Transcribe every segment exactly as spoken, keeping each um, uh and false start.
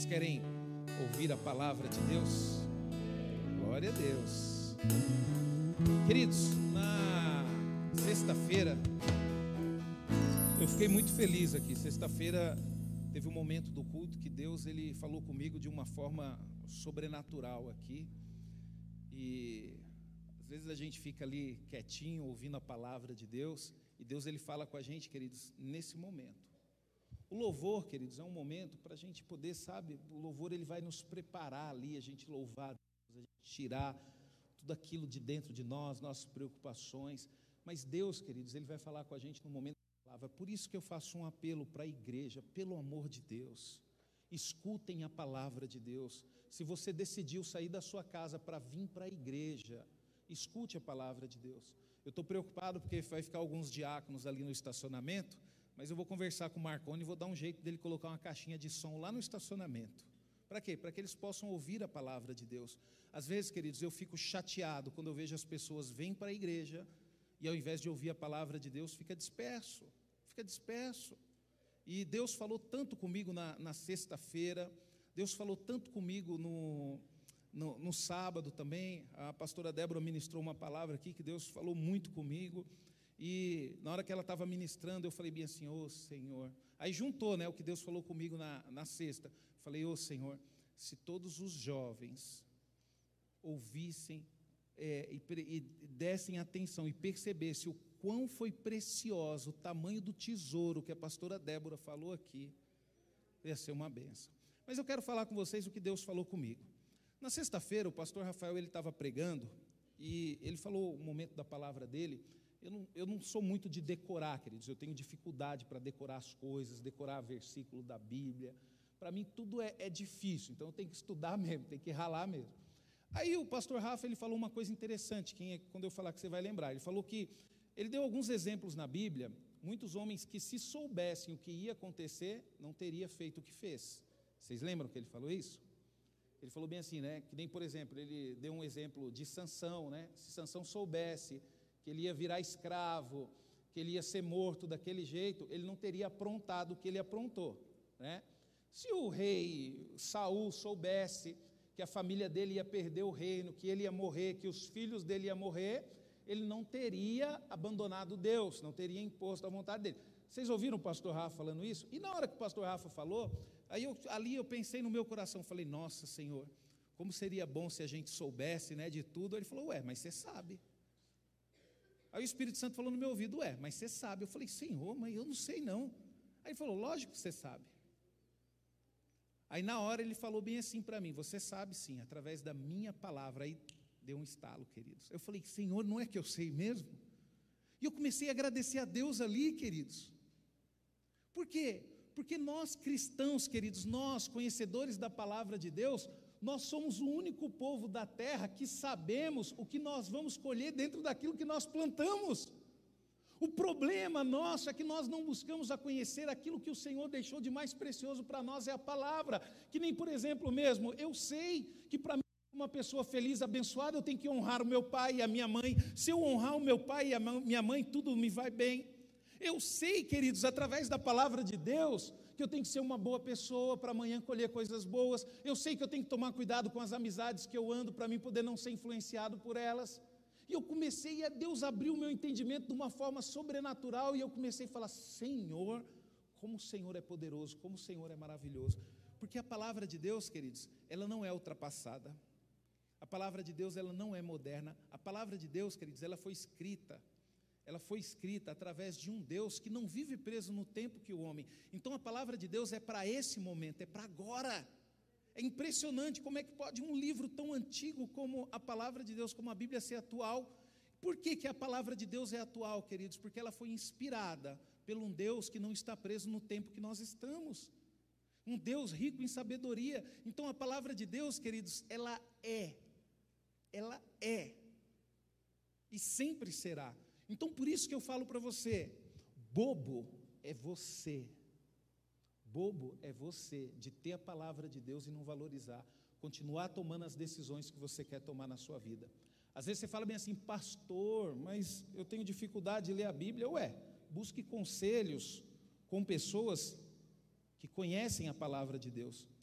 querem ouvir a palavra de Deus? Glória a Deus. Queridos, na sexta-feira, eu fiquei muito feliz aqui. Sexta-feira teve um momento do culto que Deus ele falou comigo de uma forma sobrenatural aqui. E às vezes a gente fica ali quietinho, ouvindo a palavra de Deus, e Deus ele fala com a gente, queridos, nesse momento. O louvor, queridos, é um momento para a gente poder, sabe, o louvor ele vai nos preparar ali, a gente louvar a Deus, a gente tirar tudo aquilo de dentro de nós, nossas preocupações, mas Deus, queridos, ele vai falar com a gente no momento da palavra. Por isso que eu faço um apelo para a igreja, pelo amor de Deus, escutem a palavra de Deus. Se você decidiu sair da sua casa para vir para a igreja, escute a palavra de Deus. Eu estou preocupado porque vai ficar alguns diáconos ali no estacionamento, mas eu vou conversar com o Marconi e vou dar um jeito dele colocar uma caixinha de som lá no estacionamento. Para quê? Para que eles possam ouvir a palavra de Deus. Às vezes, queridos, eu fico chateado quando eu vejo as pessoas vêm para a igreja e ao invés de ouvir a palavra de Deus, fica disperso, fica disperso. E Deus falou tanto comigo na, na sexta-feira, Deus falou tanto comigo no, no, no sábado também. A pastora Débora ministrou uma palavra aqui que Deus falou muito comigo. E na hora que ela estava ministrando, eu falei bem assim, ô Senhor, aí juntou, né, o que Deus falou comigo na, na sexta, falei, ô Senhor, se todos os jovens ouvissem é, e, e dessem atenção e percebessem o quão foi precioso o tamanho do tesouro que a pastora Débora falou aqui, ia ser uma bênção. Mas eu quero falar com vocês o que Deus falou comigo. Na sexta-feira, o pastor Rafael ele estava pregando e ele falou o momento da palavra dele. Eu não, eu não sou muito de decorar, queridos, eu tenho dificuldade para decorar as coisas, decorar versículo da Bíblia. Para mim tudo é, é difícil, então eu tenho que estudar mesmo, tenho que ralar mesmo. Aí o pastor Rafa ele falou uma coisa interessante, quem é, quando eu falar que você vai lembrar. Ele falou que, ele deu alguns exemplos na Bíblia, muitos homens que se soubessem o que ia acontecer, não teria feito o que fez. Vocês lembram que ele falou isso? Ele falou bem assim, né, que nem por exemplo, ele deu um exemplo de Sansão, né, se Sansão soubesse que ele ia virar escravo, que ele ia ser morto daquele jeito, ele não teria aprontado o que ele aprontou, né? Se o rei Saul soubesse que a família dele ia perder o reino, que ele ia morrer, que os filhos dele iam morrer, ele não teria abandonado Deus, não teria imposto a vontade dele. Vocês ouviram o pastor Rafa falando isso? E na hora que o pastor Rafa falou, aí eu, ali eu pensei no meu coração, falei, nossa Senhor, como seria bom se a gente soubesse, né, de tudo. Ele falou, ué, mas você sabe. Aí o Espírito Santo falou no meu ouvido, ué, mas você sabe. Eu falei, Senhor, mas eu não sei não. Aí ele falou, lógico que você sabe. Aí na hora ele falou bem assim para mim, você sabe sim, através da minha palavra. Aí deu um estalo, queridos. Eu falei, Senhor, não é que eu sei mesmo? E eu comecei a agradecer a Deus ali, queridos. Por quê? Porque nós cristãos, queridos, nós conhecedores da palavra de Deus, nós somos o único povo da terra que sabemos o que nós vamos colher dentro daquilo que nós plantamos. O problema nosso é que nós não buscamos a conhecer aquilo que o Senhor deixou de mais precioso para nós, é a palavra. Que nem, por exemplo, mesmo, eu sei que para mim, uma pessoa feliz, abençoada, eu tenho que honrar o meu pai e a minha mãe. Se eu honrar o meu pai e a minha mãe, tudo me vai bem. Eu sei, queridos, através da palavra de Deus, que eu tenho que ser uma boa pessoa para amanhã colher coisas boas. Eu sei que eu tenho que tomar cuidado com as amizades que eu ando para mim poder não ser influenciado por elas. E eu comecei, a Deus abriu o meu entendimento de uma forma sobrenatural e eu comecei a falar, Senhor, como o Senhor é poderoso, como o Senhor é maravilhoso. Porque a palavra de Deus, queridos, ela não é ultrapassada. A palavra de Deus, ela não é moderna. A palavra de Deus, queridos, ela foi escrita. Ela foi escrita através de um Deus que não vive preso no tempo que o homem. Então a palavra de Deus é para esse momento, é para agora. É impressionante como é que pode um livro tão antigo como a palavra de Deus, como a Bíblia, ser atual. Por que que a palavra de Deus é atual, queridos? Porque ela foi inspirada por um Deus que não está preso no tempo que nós estamos. Um Deus rico em sabedoria. Então a palavra de Deus, queridos, ela é. Ela é. E sempre será. Então, por isso que eu falo para você, bobo é você, bobo é você, de ter a palavra de Deus e não valorizar, continuar tomando as decisões que você quer tomar na sua vida. Às vezes você fala bem assim, pastor, mas eu tenho dificuldade de ler a Bíblia. Ué, busque conselhos com pessoas que conhecem a palavra de Deus.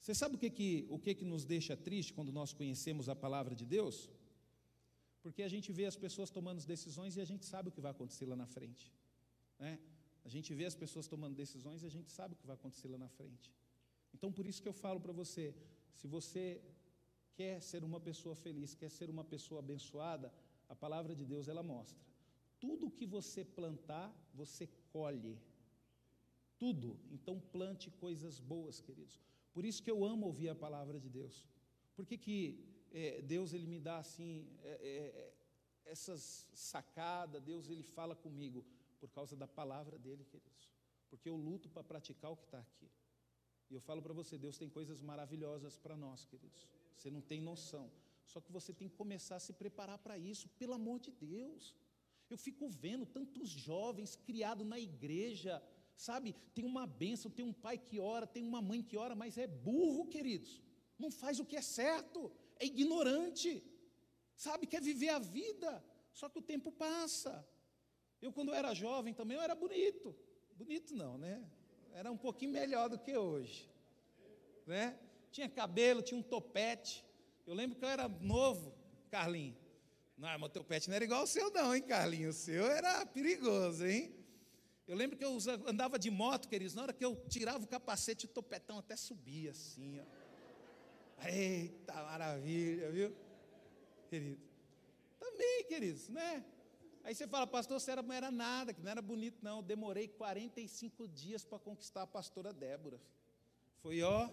Você sabe o que que, o que que nos deixa triste quando nós conhecemos a palavra de Deus? Porque a gente vê as pessoas tomando decisões e a gente sabe o que vai acontecer lá na frente, né? A gente vê as pessoas tomando decisões e a gente sabe o que vai acontecer lá na frente. Então, por isso que eu falo para você, se você quer ser uma pessoa feliz, quer ser uma pessoa abençoada, a palavra de Deus, ela mostra. Tudo que você plantar, você colhe. Tudo. Então, plante coisas boas, queridos. Por isso que eu amo ouvir a palavra de Deus. Por que que é, Deus, Ele me dá assim, é, é, essas sacadas, Deus, Ele fala comigo? Por causa da palavra dEle, queridos. Porque eu luto para praticar o que está aqui. E eu falo para você, Deus tem coisas maravilhosas para nós, queridos. Você não tem noção. Só que você tem que começar a se preparar para isso, pelo amor de Deus. Eu fico vendo tantos jovens criados na igreja, sabe? Tem uma bênção, tem um pai que ora, tem uma mãe que ora, mas é burro, queridos. Não faz o que é certo, é ignorante, sabe? Quer viver a vida, só que o tempo passa. Eu, quando eu era jovem também, eu era bonito. Bonito não, né? Era um pouquinho melhor do que hoje, né? Tinha cabelo, tinha um topete. Eu lembro que eu era novo, Carlinhos. Não, meu topete não era igual o seu não, hein, Carlinhos? O seu era perigoso, hein? Eu lembro que eu andava de moto, queridos, na hora que eu tirava o capacete, o topetão até subia assim, ó. Eita, maravilha, viu? Querido. Também, queridos, né? Aí você fala, pastor, você era, não era nada, que não era bonito, não. Eu demorei quarenta e cinco dias para conquistar a pastora Débora. Foi, ó,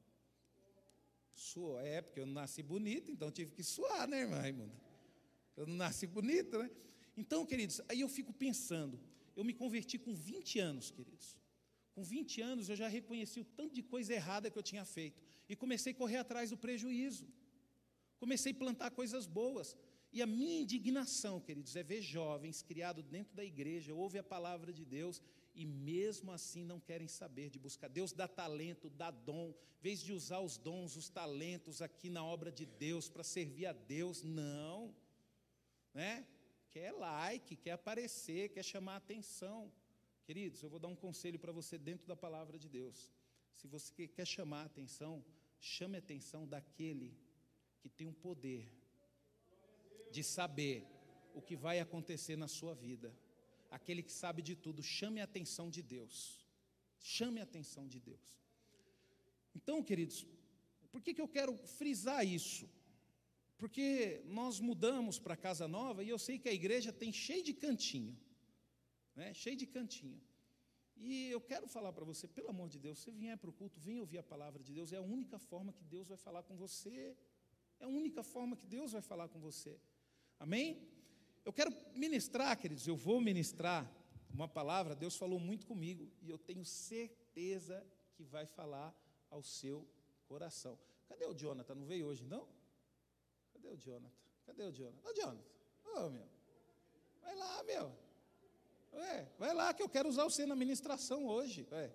suou. É, porque eu não nasci bonito, então tive que suar, né, irmã Raimunda? Eu não nasci bonito, né? Então, queridos, aí eu fico pensando, eu me converti com vinte anos, queridos. Com vinte anos eu já reconheci o tanto de coisa errada que eu tinha feito. E comecei a correr atrás do prejuízo. Comecei a plantar coisas boas. E a minha indignação, queridos, é ver jovens criados dentro da igreja, ouvem a palavra de Deus e mesmo assim não querem saber de buscar. Deus dá talento, dá dom, em vez de usar os dons, os talentos aqui na obra de Deus para servir a Deus, não, né? Quer like, quer aparecer, quer chamar a atenção. Queridos, eu vou dar um conselho para você dentro da palavra de Deus. Se você quer chamar a atenção, chame a atenção daquele que tem o poder de saber o que vai acontecer na sua vida. Aquele que sabe de tudo, chame a atenção de Deus. Chame a atenção de Deus. Então, queridos, por que que eu quero frisar isso? Porque nós mudamos para Casa Nova e eu sei que a igreja tem cheio de cantinho, né? Cheio de cantinho. E eu quero falar para você, pelo amor de Deus, se você vier para o culto, venha ouvir a palavra de Deus, é a única forma que Deus vai falar com você. É a única forma que Deus vai falar com você. Amém? Eu quero ministrar, queridos, eu vou ministrar uma palavra, Deus falou muito comigo, e eu tenho certeza que vai falar ao seu coração. Cadê o Jonathan? Não veio hoje, não? Cadê o Jonathan? Cadê o Jonathan? Ô, Jonathan, ô, meu, vai lá, meu. Ué, vai lá que eu quero usar você na ministração hoje. Ué.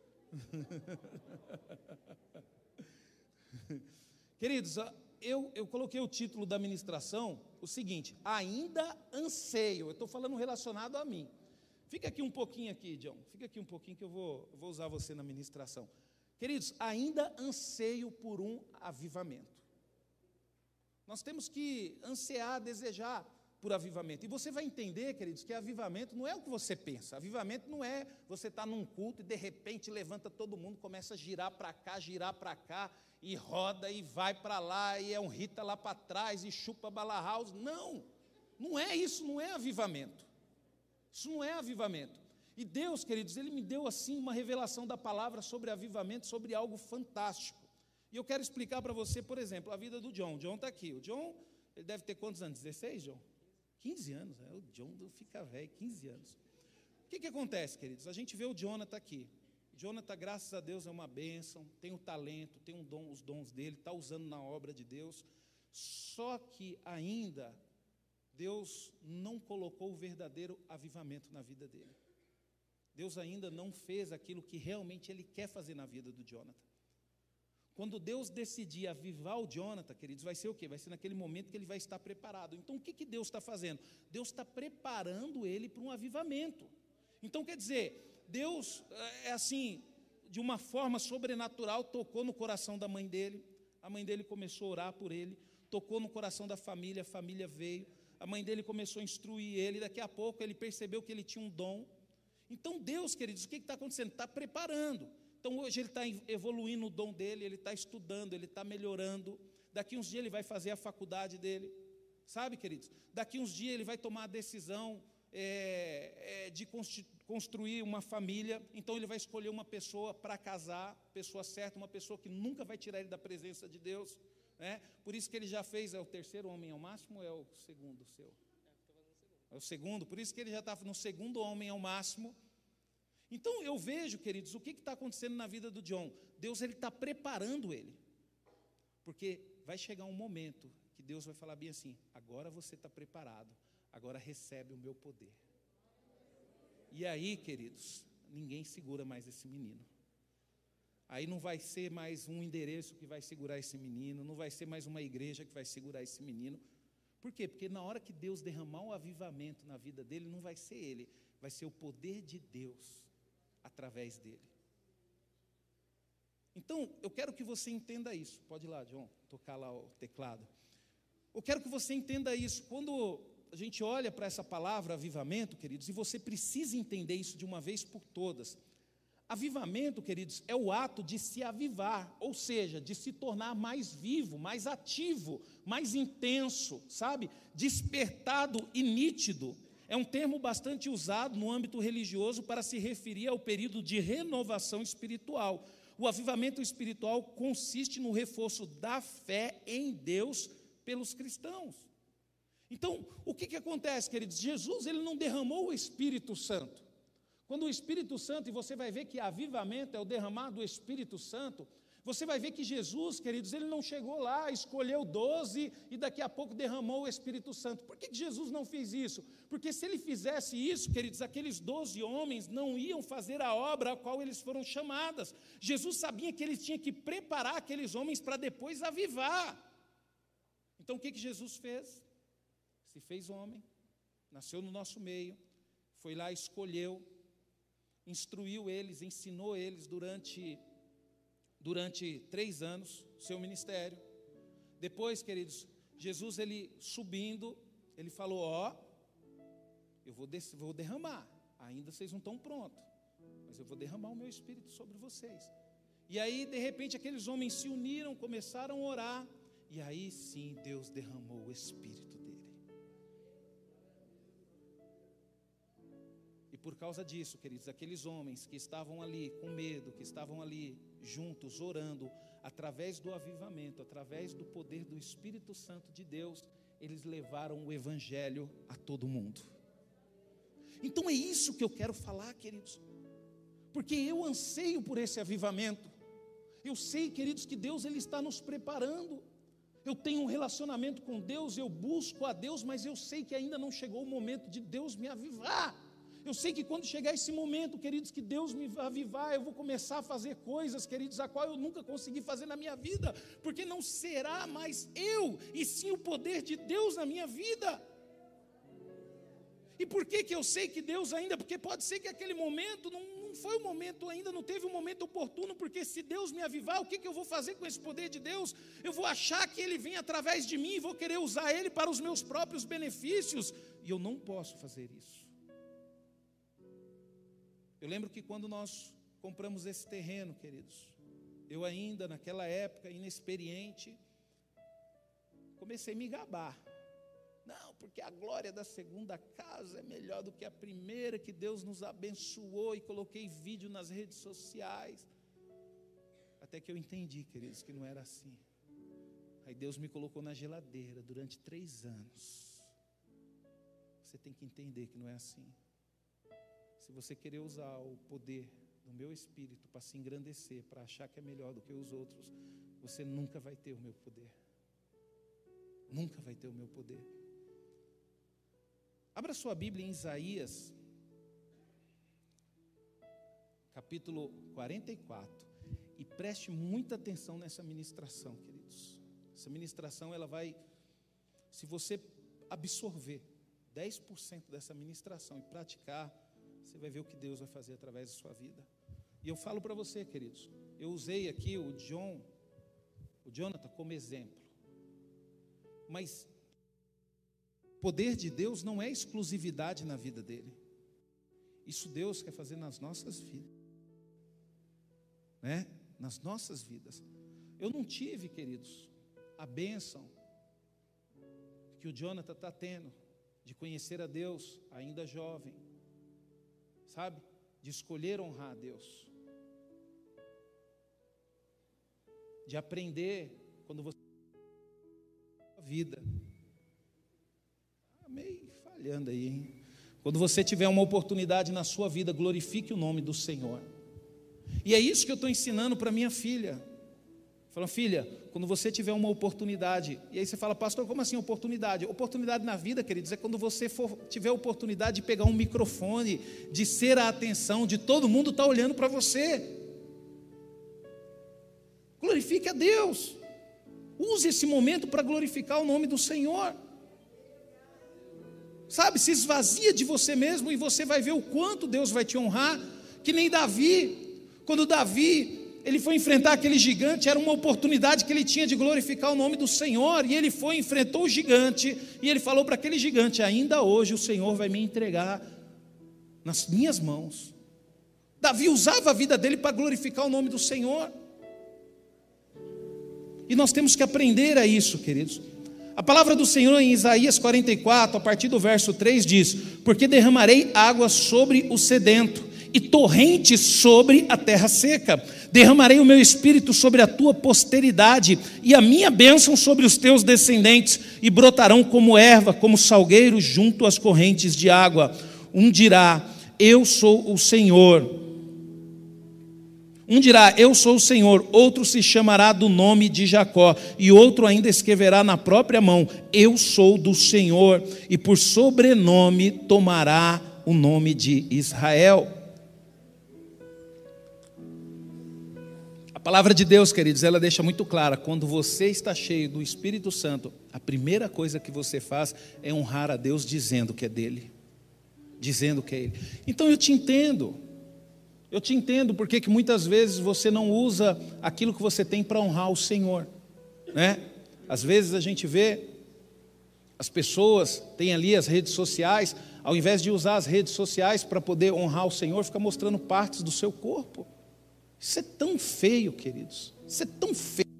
Queridos, eu, eu coloquei o título da ministração, o seguinte, ainda anseio, eu estou falando relacionado a mim. Fica aqui um pouquinho aqui, John, fica aqui um pouquinho que eu vou, eu vou usar você na ministração. Queridos, ainda anseio por um avivamento. Nós temos que ansiar, desejar por avivamento. E você vai entender, queridos, que avivamento não é o que você pensa. Avivamento não é você estar num culto e de repente levanta todo mundo, começa a girar para cá, girar para cá, e roda e vai para lá, e é um Rita lá para trás, e chupa bala house. Não, não é isso, não é avivamento. Isso não é avivamento. E Deus, queridos, Ele me deu assim uma revelação da palavra sobre avivamento, sobre algo fantástico. E eu quero explicar para você, por exemplo, a vida do John. O John está aqui. O John, ele deve ter quantos anos? dezesseis, John? quinze anos, né? O John fica velho, quinze anos. O que que acontece, queridos? A gente vê o Jonathan aqui. Jonathan, graças a Deus, é uma bênção, tem o talento, tem um dom, os dons dele, está usando na obra de Deus. Só que ainda Deus não colocou o verdadeiro avivamento na vida dele. Deus ainda não fez aquilo que realmente Ele quer fazer na vida do Jonathan. Quando Deus decidir avivar o Jonathan, queridos, vai ser o quê? Vai ser naquele momento que ele vai estar preparado. Então, o que que Deus está fazendo? Deus está preparando ele para um avivamento. Então, quer dizer, Deus, é assim, de uma forma sobrenatural, tocou no coração da mãe dele. A mãe dele começou a orar por ele, tocou no coração da família, a família veio. A mãe dele começou a instruir ele, daqui a pouco ele percebeu que ele tinha um dom. Então Deus, queridos, o que está acontecendo? Está preparando. Então hoje ele está evoluindo o dom dele, ele está estudando, ele está melhorando. Daqui uns dias ele vai fazer a faculdade dele, sabe, queridos? Daqui uns dias ele vai tomar a decisão é, é, de construir uma família. Então ele vai escolher uma pessoa para casar, pessoa certa, uma pessoa que nunca vai tirar ele da presença de Deus. É, por isso que ele já fez, é o terceiro homem ao máximo ou é o segundo seu? É o segundo, por isso que ele já está no segundo homem ao máximo. Então eu vejo, queridos, o que está acontecendo na vida do John. Deus ele está preparando ele, porque vai chegar um momento que Deus vai falar bem assim, agora você está preparado, agora recebe o meu poder. E aí, queridos, ninguém segura mais esse menino. Aí não vai ser mais um endereço que vai segurar esse menino, não vai ser mais uma igreja que vai segurar esse menino. Por quê? Porque na hora que Deus derramar um avivamento na vida dele, não vai ser ele, vai ser o poder de Deus através dele. Então, eu quero que você entenda isso. Pode ir lá, John, tocar lá o teclado. Eu quero que você entenda isso. Quando a gente olha para essa palavra avivamento, queridos, e você precisa entender isso de uma vez por todas. Avivamento, queridos, é o ato de se avivar, ou seja, de se tornar mais vivo, mais ativo, mais intenso, sabe? Despertado e nítido. É um termo bastante usado no âmbito religioso para se referir ao período de renovação espiritual. O avivamento espiritual consiste no reforço da fé em Deus pelos cristãos. Então, o que, que acontece, queridos? Jesus ele não derramou o Espírito Santo. Quando o Espírito Santo, e você vai ver que avivamento é o derramar do Espírito Santo, você vai ver que Jesus, queridos, ele não chegou lá, escolheu doze e daqui a pouco derramou o Espírito Santo. Por que que Jesus não fez isso? Porque se ele fizesse isso, queridos, aqueles doze homens não iam fazer a obra a qual eles foram chamadas. Jesus sabia que ele tinha que preparar aqueles homens para depois avivar. Então o que que Jesus fez? Se fez homem, nasceu no nosso meio, foi lá, escolheu, instruiu eles, ensinou eles durante, durante três anos, seu ministério. Depois, queridos, Jesus, ele subindo, ele falou, ó, eu vou, des- vou derramar, ainda vocês não estão prontos, mas eu vou derramar o meu Espírito sobre vocês. E aí, de repente, aqueles homens se uniram, começaram a orar, e aí sim, Deus derramou o Espírito dele. E por causa disso, queridos, aqueles homens que estavam ali com medo, que estavam ali juntos, orando, através do avivamento, através do poder do Espírito Santo de Deus, eles levaram o Evangelho a todo mundo. Então é isso que eu quero falar, queridos, porque eu anseio por esse avivamento. Eu sei, queridos, que Deus ele está nos preparando. Eu tenho um relacionamento com Deus, eu busco a Deus, mas eu sei que ainda não chegou o momento de Deus me avivar. Eu sei que quando chegar esse momento, queridos, que Deus me vai avivar, eu vou começar a fazer coisas, queridos, a qual eu nunca consegui fazer na minha vida, porque não será mais eu, e sim o poder de Deus na minha vida. E por que que eu sei que Deus ainda, porque pode ser que aquele momento não, não foi o momento ainda, não teve o momento oportuno, porque se Deus me avivar, o que que eu vou fazer com esse poder de Deus? Eu vou achar que Ele vem através de mim, e vou querer usar Ele para os meus próprios benefícios, e eu não posso fazer isso. Eu lembro que quando nós compramos esse terreno, queridos, eu ainda naquela época, inexperiente, comecei a me gabar. Não, porque a glória da segunda casa é melhor do que a primeira, que Deus nos abençoou, e coloquei vídeo nas redes sociais. Até que eu entendi, queridos, que não era assim. Aí Deus me colocou na geladeira durante três anos. Você tem que entender que não é assim. Se você querer usar o poder do meu Espírito para se engrandecer, para achar que é melhor do que os outros, você nunca vai ter o meu poder. Nunca vai ter o meu poder. Abra sua Bíblia em Isaías, capítulo quarenta e quatro, e preste muita atenção nessa ministração, queridos. Essa ministração, ela vai, se você absorver dez por cento dessa ministração e praticar, você vai ver o que Deus vai fazer através da sua vida. E eu falo para você, queridos, eu usei aqui o John, o Jonathan como exemplo. Mas o poder de Deus não é exclusividade na vida dele. Isso Deus quer fazer nas nossas vidas, né? Nas nossas vidas. Eu não tive, queridos, a bênção que o Jonathan está tendo, de conhecer a Deus ainda jovem, sabe? De escolher honrar a Deus, de aprender quando você a vida, ah, meio falhando aí, hein? Quando você tiver uma oportunidade na sua vida, glorifique o nome do Senhor. E é isso que eu estou ensinando para minha filha. Falando, filha, quando você tiver uma oportunidade, e aí você fala, pastor, como assim oportunidade? Oportunidade na vida, queridos, é quando você for, tiver a oportunidade de pegar um microfone, de ser a atenção, de todo mundo estar olhando para você. Glorifique a Deus. Use esse momento para glorificar o nome do Senhor. Sabe, se esvazia de você mesmo e você vai ver o quanto Deus vai te honrar. Que nem Davi, quando Davi, ele foi enfrentar aquele gigante, era uma oportunidade que ele tinha de glorificar o nome do Senhor, e ele foi, enfrentou o gigante, e ele falou para aquele gigante, ainda hoje o Senhor vai me entregar nas minhas mãos. Davi usava a vida dele para glorificar o nome do Senhor, e nós temos que aprender a isso, queridos. A palavra do Senhor em Isaías quarenta e quatro, a partir do verso três diz, porque derramarei água sobre o sedento, e torrentes sobre a terra seca, derramarei o meu espírito sobre a tua posteridade, e a minha bênção sobre os teus descendentes, e brotarão como erva, como salgueiro junto às correntes de água. Um dirá, eu sou o Senhor. Um dirá, eu sou o Senhor, outro se chamará do nome de Jacó, e outro ainda escreverá na própria mão, eu sou do Senhor, e por sobrenome tomará o nome de Israel. A palavra de Deus, queridos, ela deixa muito clara, quando você está cheio do Espírito Santo, a primeira coisa que você faz é honrar a Deus dizendo que é dele, dizendo que é ele. Então eu te entendo, eu te entendo porque que muitas vezes você não usa aquilo que você tem para honrar o Senhor, né? Às vezes a gente vê, as pessoas têm ali as redes sociais, ao invés de usar as redes sociais para poder honrar o Senhor, fica mostrando partes do seu corpo. Isso é tão feio, queridos, isso é tão feio.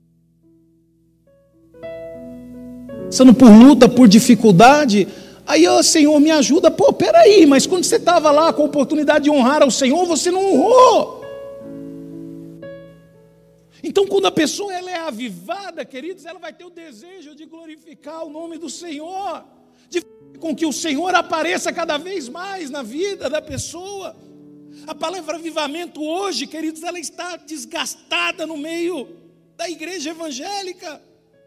Passando por luta, por dificuldade, aí, ó, Senhor, me ajuda. Pô, peraí, mas quando você estava lá com a oportunidade de honrar ao Senhor, você não honrou. Então, quando a pessoa ela é avivada, queridos, ela vai ter o desejo de glorificar o nome do Senhor, de com que o Senhor apareça cada vez mais na vida da pessoa. A palavra avivamento hoje, queridos, ela está desgastada no meio da igreja evangélica.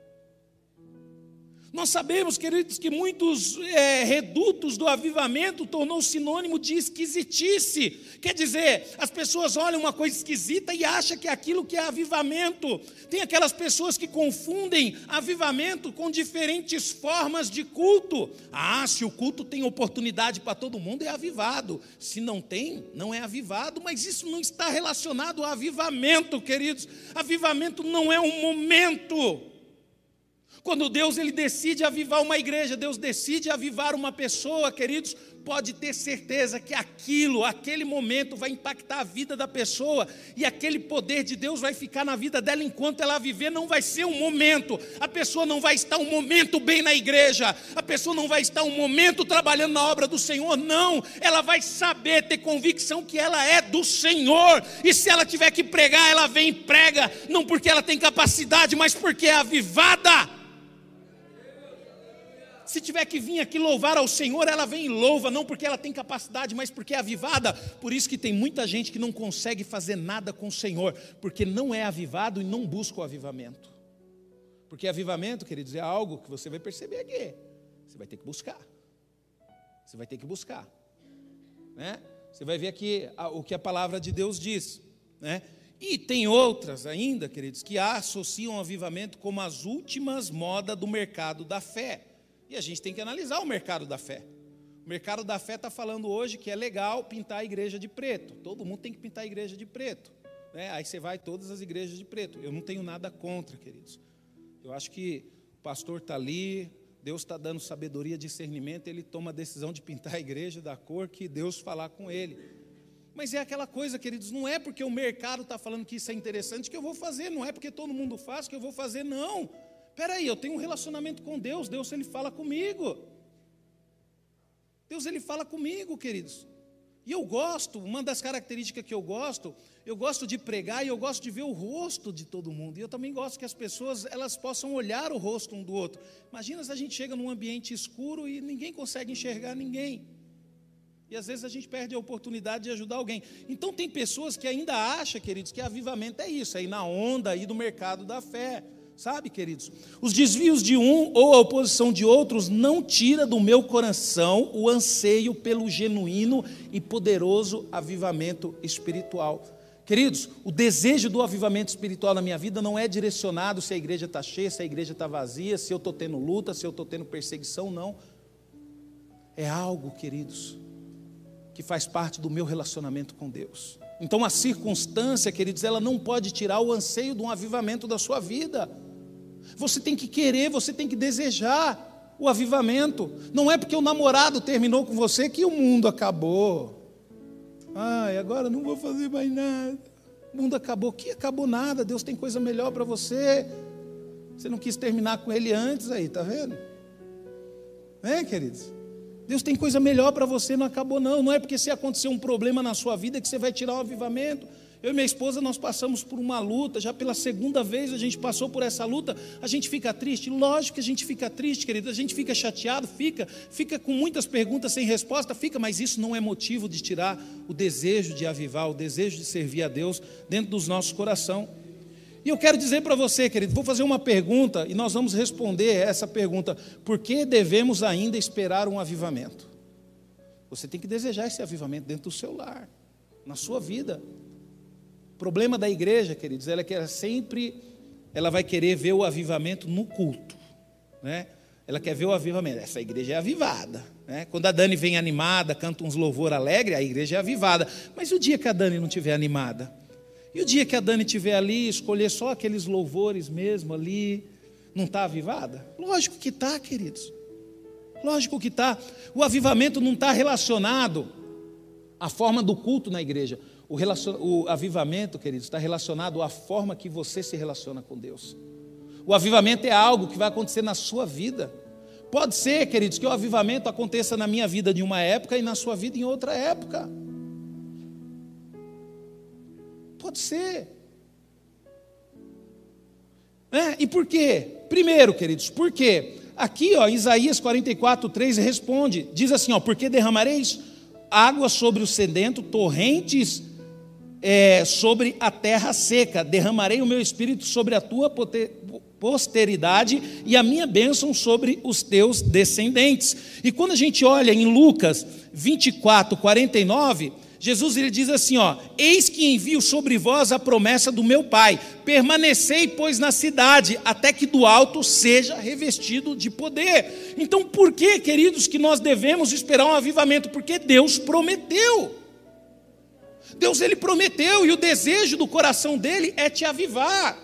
Nós sabemos, queridos, que muitos é, redutos do avivamento tornou sinônimo de esquisitice. Quer dizer, as pessoas olham uma coisa esquisita e acham que é aquilo que é avivamento. Tem aquelas pessoas que confundem avivamento com diferentes formas de culto. Ah, se o culto tem oportunidade para todo mundo, é avivado. Se não tem, não é avivado. Mas isso não está relacionado ao avivamento, queridos. Avivamento não é um momento. Quando Deus ele decide avivar uma igreja, Deus decide avivar uma pessoa, queridos, pode ter certeza que aquilo, aquele momento vai impactar a vida da pessoa, e aquele poder de Deus vai ficar na vida dela enquanto ela viver. Não vai ser um momento, a pessoa não vai estar um momento bem na igreja, a pessoa não vai estar um momento trabalhando na obra do Senhor, não, ela vai saber, ter convicção que ela é do Senhor, e se ela tiver que pregar, ela vem e prega, não porque ela tem capacidade, mas porque é avivada. Se tiver que vir aqui louvar ao Senhor, ela vem e louva, não porque ela tem capacidade, mas porque é avivada. Por isso que tem muita gente que não consegue fazer nada com o Senhor, porque não é avivado e não busca o avivamento. Porque avivamento, queridos, é algo que você vai perceber aqui. Você vai ter que buscar. Você vai ter que buscar, né? Você vai ver aqui o que a palavra de Deus diz, né? E tem outras ainda, queridos, que associam o avivamento como as últimas modas do mercado da fé. E a gente tem que analisar o mercado da fé. O mercado da fé está falando hoje que é legal pintar a igreja de preto. Todo mundo tem que pintar a igreja de preto. Né? Aí você vai todas as igrejas de preto. Eu não tenho nada contra, queridos. Eu acho que o pastor está ali, Deus está dando sabedoria, discernimento, ele toma a decisão de pintar a igreja da cor que Deus falar com ele. Mas é aquela coisa, queridos, não é porque o mercado está falando que isso é interessante que eu vou fazer, não é porque todo mundo faz que eu vou fazer, não. Espera aí, eu tenho um relacionamento com Deus, Deus ele fala comigo. Deus ele fala comigo, queridos. E eu gosto, uma das características que eu gosto, eu gosto de pregar e eu gosto de ver o rosto de todo mundo. E eu também gosto que as pessoas elas possam olhar o rosto um do outro. Imagina se a gente chega num ambiente escuro e ninguém consegue enxergar ninguém. E às vezes a gente perde a oportunidade de ajudar alguém. Então tem pessoas que ainda acham, queridos, que avivamento é isso, é ir na onda aí do mercado da fé. Sabe, queridos? Os desvios de um ou a oposição de outros não tira do meu coração o anseio pelo genuíno e poderoso avivamento espiritual. Queridos, o desejo do avivamento espiritual na minha vida não é direcionado se a igreja está cheia, se a igreja está vazia, se eu estou tendo luta, se eu estou tendo perseguição, não. É algo, queridos, que faz parte do meu relacionamento com Deus. Então a circunstância, queridos, ela não pode tirar o anseio de um avivamento da sua vida. Você tem que querer, você tem que desejar o avivamento. Não é porque o namorado terminou com você que o mundo acabou. Ai, agora não vou fazer mais nada. O mundo acabou. Que acabou nada, Deus tem coisa melhor para você. Você não quis terminar com ele antes aí, tá vendo? É, queridos? Deus tem coisa melhor para você, não acabou não. Não é porque se acontecer um problema na sua vida que você vai tirar o avivamento. Eu e minha esposa, nós passamos por uma luta, já pela segunda vez a gente passou por essa luta, a gente fica triste? Lógico que a gente fica triste, querido, a gente fica chateado, fica, fica com muitas perguntas sem resposta, fica, mas isso não é motivo de tirar o desejo de avivar, o desejo de servir a Deus dentro dos nossos corações. E eu quero dizer para você, querido, vou fazer uma pergunta e nós vamos responder essa pergunta: por que devemos ainda esperar um avivamento? Você tem que desejar esse avivamento dentro do seu lar, na sua vida. O problema da igreja, queridos, ela quer sempre, ela vai querer ver o avivamento no culto, né? Ela quer ver o avivamento. Essa igreja é avivada, né? Quando a Dani vem animada, canta uns louvor alegre, a igreja é avivada. Mas e o dia que a Dani não estiver animada? E o dia que a Dani estiver ali, escolher só aqueles louvores mesmo ali, não está avivada? Lógico que está, queridos. Lógico que está. O avivamento não está relacionado à forma do culto na igreja. O, relacion... o avivamento, queridos, está relacionado à forma que você se relaciona com Deus. O avivamento é algo que vai acontecer na sua vida. Pode ser, queridos, que o avivamento aconteça na minha vida de uma época e na sua vida em outra época. Pode ser. É, e por quê? Primeiro, queridos, por quê? Aqui, ó, Isaías quarenta e quatro, três responde, diz assim, ó, porque derramareis água sobre o sedento, torrentes é, sobre a terra seca, derramarei o meu espírito sobre a tua posteridade e a minha bênção sobre os teus descendentes. E quando a gente olha em Lucas vinte e quatro, quarenta e nove, Jesus ele diz assim, ó, eis que envio sobre vós a promessa do meu Pai, permanecei, pois, na cidade, até que do alto seja revestido de poder. Então, por que, queridos, que nós devemos esperar um avivamento? Porque Deus prometeu. Deus ele prometeu, e o desejo do coração dele é te avivar.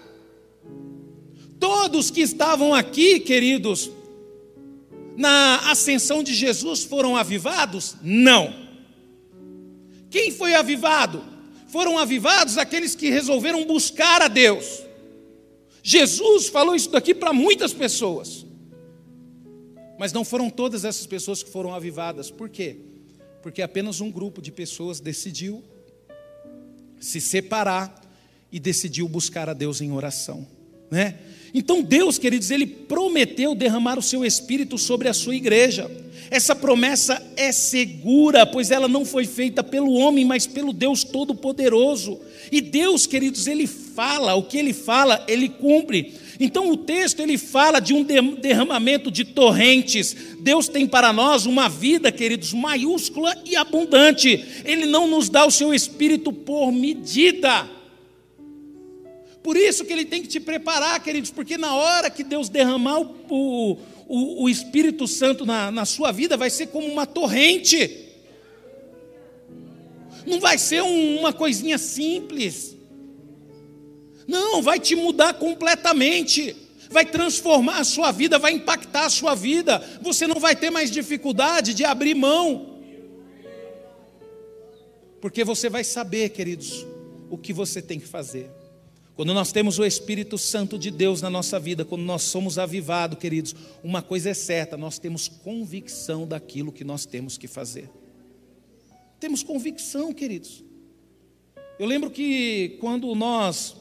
Todos que estavam aqui, queridos, na ascensão de Jesus foram avivados? Não. Quem foi avivado? Foram avivados aqueles que resolveram buscar a Deus. Jesus falou isso daqui para muitas pessoas. Mas não foram todas essas pessoas que foram avivadas. Por quê? Porque apenas um grupo de pessoas decidiu se separar e decidiu buscar a Deus em oração, né? Então Deus, queridos, ele prometeu derramar o seu Espírito sobre a sua igreja. Essa promessa é segura, pois ela não foi feita pelo homem, mas pelo Deus Todo-Poderoso. E Deus, queridos, ele fala, o que ele fala, ele cumpre. Então o texto, ele fala de um derramamento de torrentes. Deus tem para nós uma vida, queridos, maiúscula e abundante. Ele não nos dá o seu Espírito por medida. Por isso que ele tem que te preparar, queridos, porque na hora que Deus derramar o, o, o, o Espírito Santo na, na sua vida vai ser como uma torrente. Não vai ser um, uma coisinha simples. Não, vai te mudar completamente. Vai transformar a sua vida, vai impactar a sua vida. Você não vai ter mais dificuldade de abrir mão. Porque você vai saber, queridos, o que você tem que fazer. Quando nós temos o Espírito Santo de Deus na nossa vida, quando nós somos avivados, queridos, uma coisa é certa, nós temos convicção daquilo que nós temos que fazer. Temos convicção, queridos. Eu lembro que quando nós,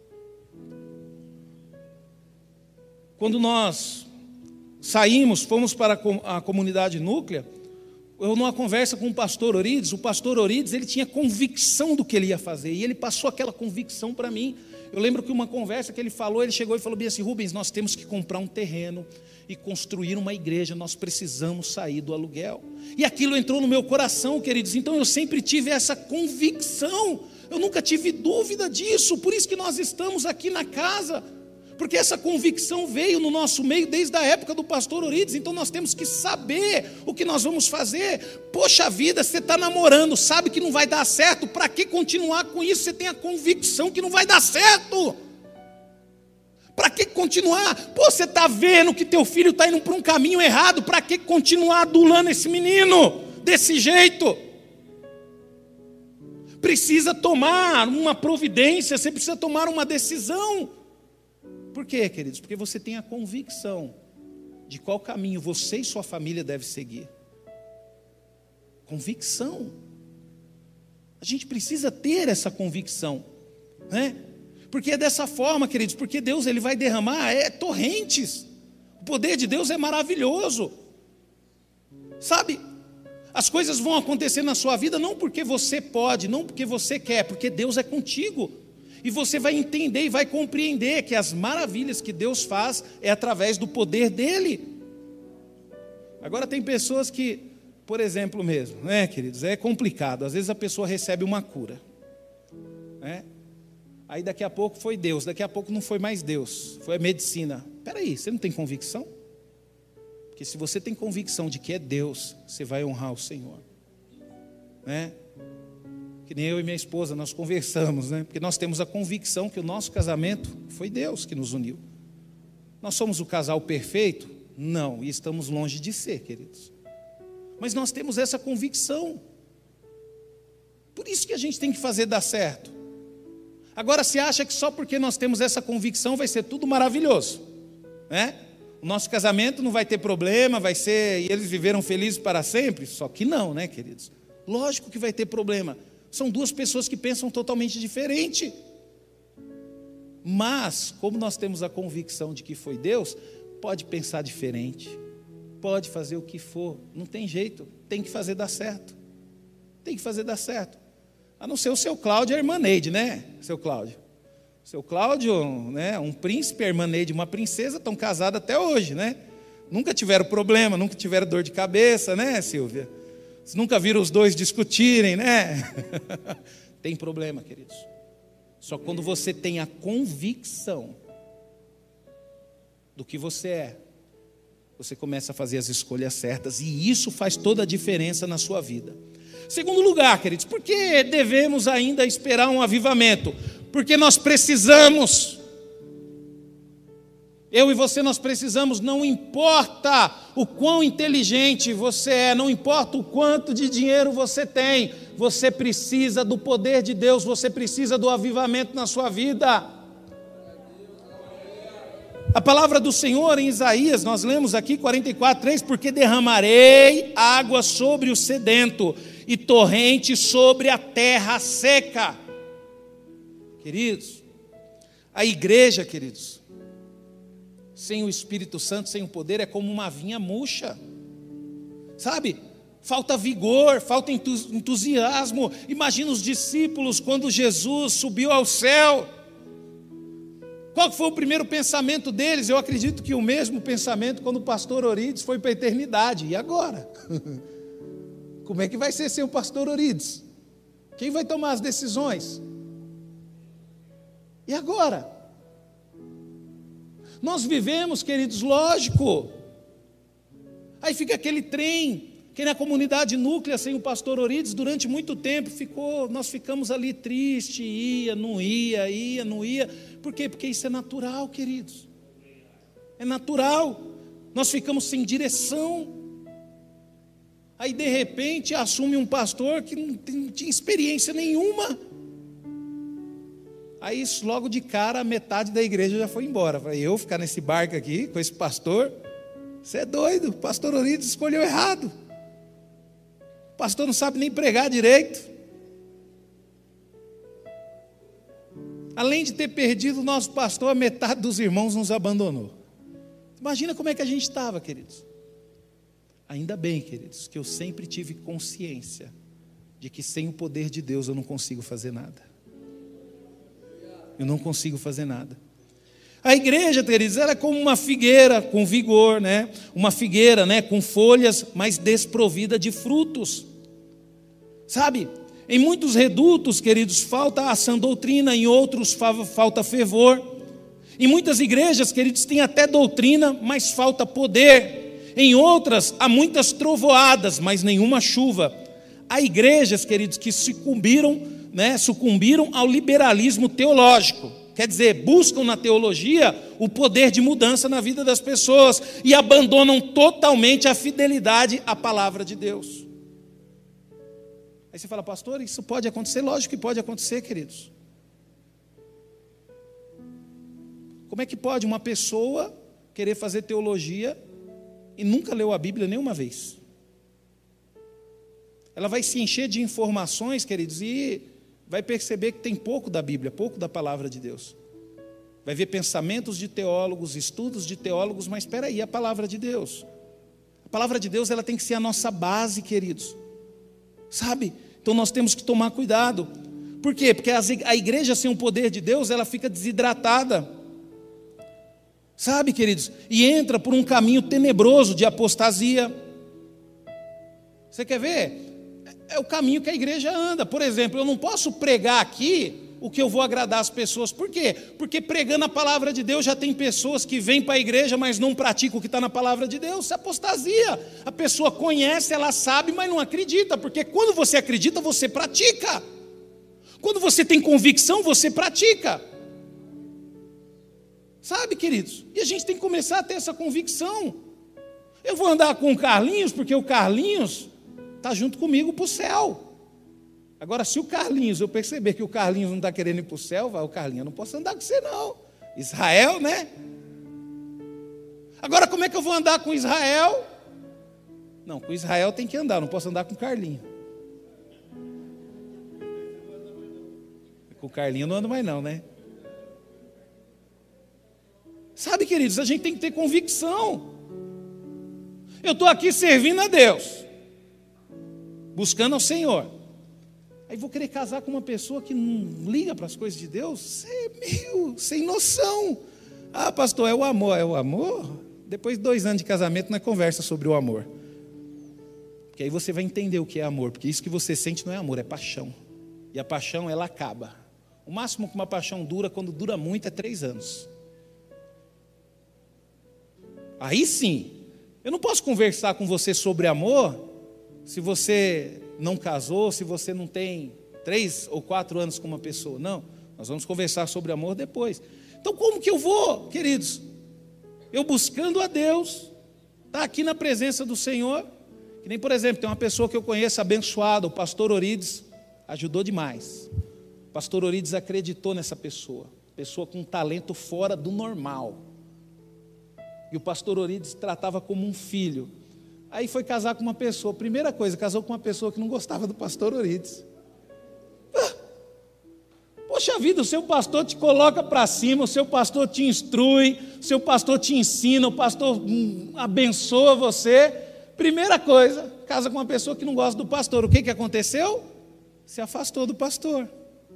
quando nós saímos, fomos para a comunidade núclea, eu numa conversa com o pastor Orides, o pastor Orides, ele tinha convicção do que ele ia fazer, e ele passou aquela convicção para mim. Eu lembro que uma conversa que ele falou, ele chegou e falou bem assim: Rubens, nós temos que comprar um terreno e construir uma igreja, nós precisamos sair do aluguel. E aquilo entrou no meu coração, queridos, então eu sempre tive essa convicção, eu nunca tive dúvida disso, por isso que nós estamos aqui na casa, porque essa convicção veio no nosso meio desde a época do pastor Orides. Então nós temos que saber o que nós vamos fazer. Poxa vida, você está namorando, sabe que não vai dar certo, para que continuar com isso? Você tem a convicção que não vai dar certo. Para que continuar? Pô, você está vendo que teu filho está indo para um caminho errado, para que continuar adulando esse menino desse jeito? Precisa tomar uma providência, você precisa tomar uma decisão. Por quê, queridos? Porque você tem a convicção de qual caminho você e sua família devem seguir. Convicção. A gente precisa ter essa convicção, né? Porque é dessa forma, queridos, porque Deus ele vai derramar é, torrentes. O poder de Deus é maravilhoso. Sabe? As coisas vão acontecer na sua vida não porque você pode, não porque você quer, porque Deus é contigo. E você vai entender e vai compreender que as maravilhas que Deus faz é através do poder dEle. Agora tem pessoas que, por exemplo mesmo, né, queridos, é complicado. Às vezes a pessoa recebe uma cura, né? Aí daqui a pouco foi Deus, daqui a pouco não foi mais Deus, foi a medicina. Espera aí, você não tem convicção? Porque se você tem convicção de que é Deus, você vai honrar o Senhor, né? Que nem eu e minha esposa, nós conversamos, né? Porque nós temos a convicção que o nosso casamento foi Deus que nos uniu. Nós somos o casal perfeito? Não, e estamos longe de ser, queridos. Mas nós temos essa convicção. Por isso que a gente tem que fazer dar certo. Agora, se acha que só porque nós temos essa convicção vai ser tudo maravilhoso, né? O nosso casamento não vai ter problema, vai ser, e eles viveram felizes para sempre? Só que não, né, queridos? Lógico que vai ter problema. São duas pessoas que pensam totalmente diferente. Mas, como nós temos a convicção de que foi Deus, pode pensar diferente, pode fazer o que for, não tem jeito, tem que fazer dar certo. Tem que fazer dar certo. A não ser o seu Cláudio e a irmã Neide, né, seu Cláudio? Seu Cláudio, né, um príncipe, a irmã Neide, uma princesa, estão casados até hoje, né? Nunca tiveram problema, nunca tiveram dor de cabeça, né, Silvia? Vocês nunca viram os dois discutirem, né? Tem problema, queridos. Só quando você tem a convicção do que você é, você começa a fazer as escolhas certas, e isso faz toda a diferença na sua vida. Segundo lugar, queridos, por que devemos ainda esperar um avivamento? Porque nós precisamos. Eu e você, nós precisamos, não importa o quão inteligente você é, não importa o quanto de dinheiro você tem, você precisa do poder de Deus, você precisa do avivamento na sua vida. A palavra do Senhor em Isaías, nós lemos aqui quarenta e quatro, três, porque derramarei água sobre o sedento e torrente sobre a terra seca. Queridos, a igreja, queridos, sem o Espírito Santo, sem o poder, é como uma vinha murcha, sabe? Falta vigor, falta entusiasmo. Imagina os discípulos quando Jesus subiu ao céu. Qual foi o primeiro pensamento deles? Eu acredito que o mesmo pensamento quando o pastor Orides foi para a eternidade. E agora? Como é que vai ser sem o pastor Orides? Quem vai tomar as decisões? E agora? Nós vivemos, queridos, lógico, Aí fica aquele trem, que na comunidade núclea, sem o pastor Orides, durante muito tempo, ficou, nós ficamos ali triste, ia, não ia, ia, não ia. Por quê? Porque isso é natural, queridos. É natural. Nós ficamos sem direção. Aí, de repente, assume um pastor que não, tem, não tinha experiência nenhuma. Aí, logo de cara, a metade da igreja já foi embora. Falei, eu ficar nesse barco aqui, com esse pastor, você é doido, o pastor Orides escolheu errado. O pastor não sabe nem pregar direito. Além de ter perdido o nosso pastor, a metade dos irmãos nos abandonou. Imagina como é que a gente estava, queridos. Ainda bem, queridos, que eu sempre tive consciência de que sem o poder de Deus eu não consigo fazer nada. Eu não consigo fazer nada. A igreja, queridos, era como uma figueira com vigor, né? Uma figueira, né? Com folhas, mas desprovida de frutos. Sabe? Em muitos redutos, queridos, falta a sã doutrina, em outros falta fervor. Em muitas igrejas, queridos, tem até doutrina, mas falta poder. Em outras, há muitas trovoadas, mas nenhuma chuva. Há igrejas, queridos, que sucumbiram, né, sucumbiram ao liberalismo teológico. Quer dizer, buscam na teologia o poder de mudança na vida das pessoas e abandonam totalmente a fidelidade à palavra de Deus. Aí você fala, pastor, isso pode acontecer? Lógico que pode acontecer, queridos. Como é que pode uma pessoa querer fazer teologia e nunca leu a Bíblia nenhuma vez? Ela vai se encher de informações, queridos, e vai perceber que tem pouco da Bíblia, pouco da palavra de Deus. Vai ver pensamentos de teólogos, estudos de teólogos, mas espera aí, a palavra de Deus. A palavra de Deus, ela tem que ser a nossa base, queridos. Sabe? Então nós temos que tomar cuidado. Por quê? Porque a igreja sem o poder de Deus, ela fica desidratada. Sabe, queridos? E entra por um caminho tenebroso de apostasia. Você quer ver? É o caminho que a igreja anda. Por exemplo, eu não posso pregar aqui o que eu vou agradar as pessoas. Por quê? Porque pregando a palavra de Deus já tem pessoas que vêm para a igreja, mas não praticam o que está na palavra de Deus. Isso é apostasia. A pessoa conhece, ela sabe, mas não acredita. Porque quando você acredita, você pratica. Quando você tem convicção, você pratica. Sabe, queridos? E a gente tem que começar a ter essa convicção. Eu vou andar com o Carlinhos, porque o Carlinhos está junto comigo para o céu. Agora, se o Carlinhos, eu perceber que o Carlinhos não está querendo ir para o céu, vai, o Carlinhos, eu não posso andar com você não. Israel, né? Agora, como é que eu vou andar com Israel? Não, com Israel tem que andar, não posso andar com o Carlinhos. Com o Carlinhos eu não ando mais não, né? Sabe, queridos, a gente tem que ter convicção. Eu estou aqui servindo a Deus, buscando ao Senhor. Aí vou querer casar com uma pessoa que não liga para as coisas de Deus? Você é meio sem noção. Ah, pastor, é o amor. É o amor? Depois de dois anos de casamento, nós conversa sobre o amor. Porque aí você vai entender o que é amor. Porque isso que você sente não é amor, é paixão. E a paixão, ela acaba. O máximo que uma paixão dura, quando dura muito, é três anos. Aí sim, eu não posso conversar com você sobre amor se você não casou, se você não tem três ou quatro anos com uma pessoa. Não, nós vamos conversar sobre amor depois. Então como que eu vou, queridos? Eu buscando a Deus, está aqui na presença do Senhor. Que nem, por exemplo, tem uma pessoa que eu conheço abençoada, o pastor Orides, ajudou demais. O pastor Orides acreditou nessa pessoa, pessoa com um talento fora do normal. E o pastor Orides tratava como um filho. Aí foi casar com uma pessoa, primeira coisa, casou com uma pessoa que não gostava do pastor Orides. Ah, poxa vida, o seu pastor te coloca para cima, o seu pastor te instrui, o seu pastor te ensina, o pastor hum, abençoa você. Primeira coisa, casa com uma pessoa que não gosta do pastor. O que, que aconteceu? Se afastou do pastor.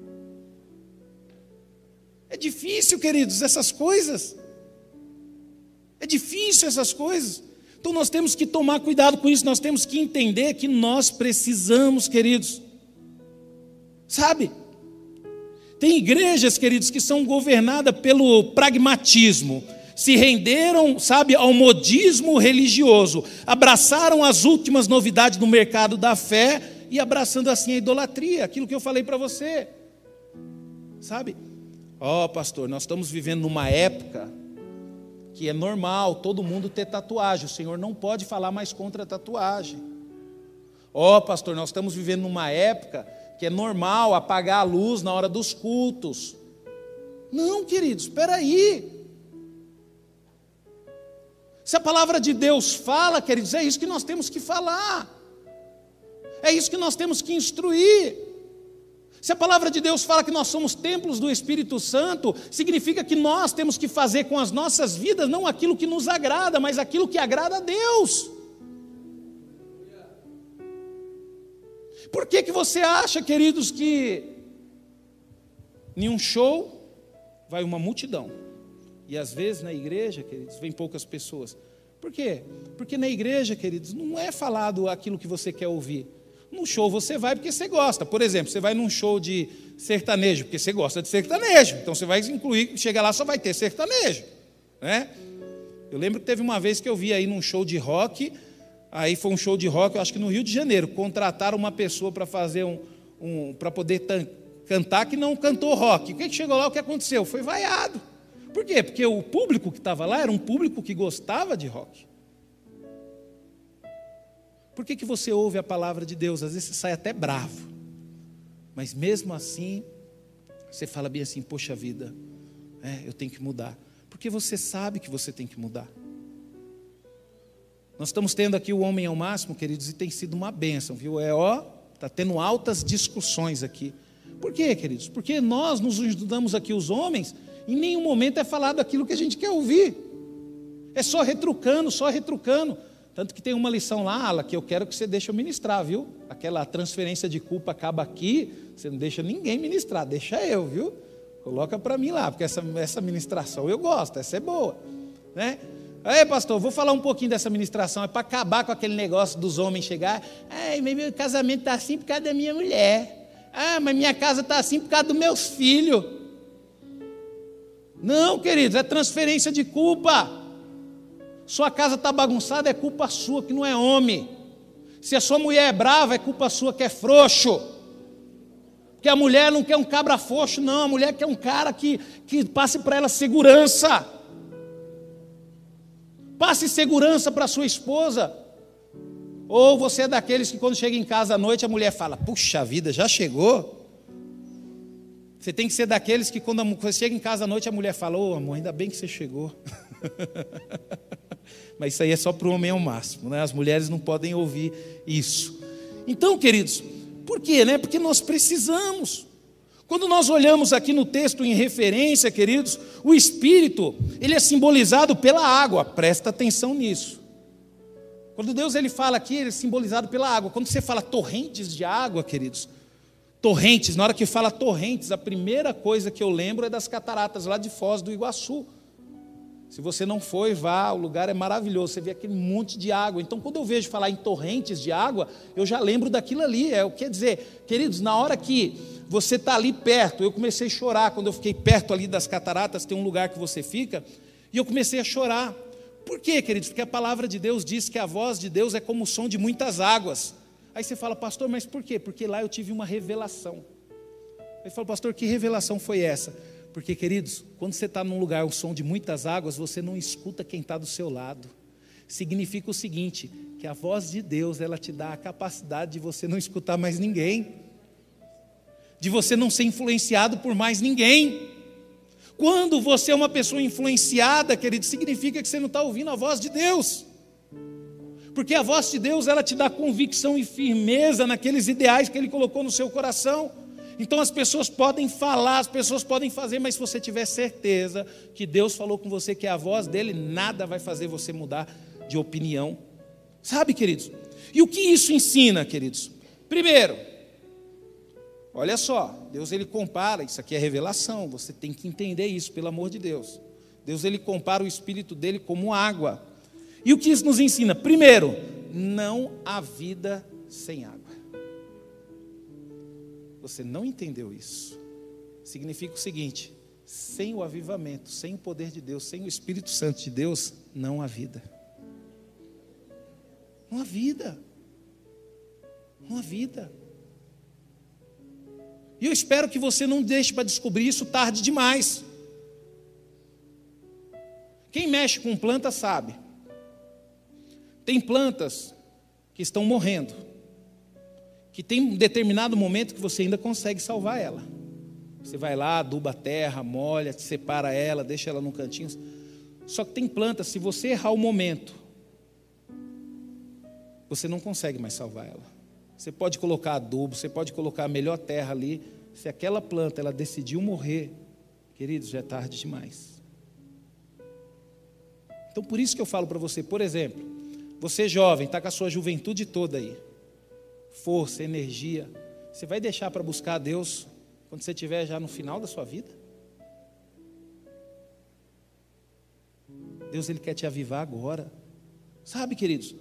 É difícil, queridos, essas coisas. É difícil essas coisas. Então nós temos que tomar cuidado com isso. Nós temos que entender que nós precisamos, queridos. Sabe? Tem igrejas, queridos, que são governadas pelo pragmatismo. se renderam, sabe, ao modismo religioso, abraçaram as últimas novidades do mercado da fé e abraçando assim a idolatria, aquilo que eu falei para você, sabe? Ó, oh, pastor, nós estamos vivendo numa época que é normal todo mundo ter tatuagem, o Senhor não pode falar mais contra a tatuagem. Ó, oh, pastor, nós estamos vivendo numa época que é normal apagar a luz na hora dos cultos. Não, queridos, espera aí. Se a palavra de Deus fala, queridos, é isso que nós temos que falar. É isso que nós temos que instruir. Se a palavra de Deus fala que nós somos templos do Espírito Santo, significa que nós temos que fazer com as nossas vidas não aquilo que nos agrada, mas aquilo que agrada a Deus. Por que que você acha, queridos, que em um show vai uma multidão? E às vezes na igreja, queridos, vem poucas pessoas. Por quê? Porque na igreja, queridos, não é falado aquilo que você quer ouvir. No show você vai porque você gosta. Por exemplo, você vai num show de sertanejo, porque você gosta de sertanejo. Então você vai incluir, chega lá só vai ter sertanejo, né? Eu lembro que teve uma vez que eu vi aí num show de rock, aí foi um show de rock, eu acho que no Rio de Janeiro, contrataram uma pessoa para fazer um, um para poder cantar que não cantou rock. O que que chegou lá, o que aconteceu? Foi vaiado. Por quê? Porque o público que estava lá era um público que gostava de rock. Por que que você ouve a palavra de Deus? Às vezes você sai até bravo, mas mesmo assim, você fala bem assim, poxa vida, é, eu tenho que mudar. Porque você sabe que você tem que mudar. Nós estamos tendo aqui o Homem ao Máximo, queridos, e tem sido uma bênção, viu? É, ó, está tendo altas discussões aqui. Por quê, queridos? Porque nós nos ajudamos aqui, os homens, em nenhum momento é falado aquilo que a gente quer ouvir. É só retrucando, só retrucando. Tanto que tem uma lição lá, Ala, que eu quero que você deixe eu ministrar, viu? Aquela transferência de culpa acaba aqui, você não deixa ninguém ministrar, deixa eu, viu? Coloca para mim lá, porque essa, essa ministração eu gosto, essa é boa, né? Aí, pastor, vou falar um pouquinho dessa ministração, é para acabar com aquele negócio dos homens chegar, ai, mas meu casamento está assim por causa da minha mulher, ah, mas minha casa está assim por causa dos meus filhos. Não, queridos, é transferência de culpa. Sua casa está bagunçada, é culpa sua que não é homem. Se a sua mulher é brava, é culpa sua que é frouxo. Porque a mulher não quer um cabra frouxo, não, a mulher quer um cara que, que passe para ela segurança. Passe segurança para sua esposa. Ou você é daqueles que quando chega em casa à noite, a mulher fala, puxa vida, já chegou? Você tem que ser daqueles que quando você chega em casa à noite, a mulher fala, ô amor, ainda bem que você chegou. Mas isso aí é só para o homem ao máximo, né? As mulheres não podem ouvir isso. Então, queridos, por quê? Né? Porque nós precisamos. Quando nós olhamos aqui no texto em referência, queridos, o Espírito, ele é simbolizado pela água. Presta atenção nisso. Quando Deus ele fala aqui, ele é simbolizado pela água. Quando você fala torrentes de água, queridos, torrentes, na hora que fala torrentes, a primeira coisa que eu lembro é das cataratas lá de Foz do Iguaçu. Se você não foi, vá, o lugar é maravilhoso, você vê aquele monte de água. Então, quando eu vejo falar em torrentes de água, eu já lembro daquilo ali. É o que quer dizer, queridos, na hora que você está ali perto, eu comecei a chorar, quando eu fiquei perto ali das cataratas, tem um lugar que você fica, e eu comecei a chorar. Por quê, queridos? Porque a palavra de Deus diz que a voz de Deus é como o som de muitas águas. Aí você fala, pastor, mas por quê? Porque lá eu tive uma revelação. Aí fala, pastor, que revelação foi essa? Porque, queridos, quando você está num lugar, o som de muitas águas, você não escuta quem está do seu lado. Significa o seguinte, que a voz de Deus, ela te dá a capacidade de você não escutar mais ninguém. De você não ser influenciado por mais ninguém. Quando você é uma pessoa influenciada, querido, significa que você não está ouvindo a voz de Deus. Porque a voz de Deus, ela te dá convicção e firmeza naqueles ideais que Ele colocou no seu coração. Então as pessoas podem falar, as pessoas podem fazer, mas se você tiver certeza que Deus falou com você, que é a voz dele, nada vai fazer você mudar de opinião. Sabe, queridos? E o que isso ensina, queridos? Primeiro, olha só, Deus ele compara, isso aqui é revelação, você tem que entender isso, pelo amor de Deus. Deus ele compara o Espírito dele como água. E o que isso nos ensina? Primeiro, não há vida sem água. Você não entendeu isso. Significa o seguinte, sem o avivamento, sem o poder de Deus, sem o Espírito Santo de Deus, não há vida. Não há vida. Não há vida. E eu espero que você não deixe para descobrir isso tarde demais. Quem mexe com planta sabe. Tem plantas que estão morrendo, que tem um determinado momento que você ainda consegue salvar ela. Você vai lá, aduba a terra, molha, separa ela, deixa ela num cantinho. Só que tem plantas, se você errar o momento, você não consegue mais salvar ela. Você pode colocar adubo, você pode colocar a melhor terra ali. Se aquela planta ela decidiu morrer, queridos, já é tarde demais. Então por isso que eu falo para você, por exemplo, você jovem, está com a sua juventude toda aí, força, energia, você vai deixar para buscar a Deus quando você estiver já no final da sua vida? Deus ele quer te avivar agora. Sabe, queridos?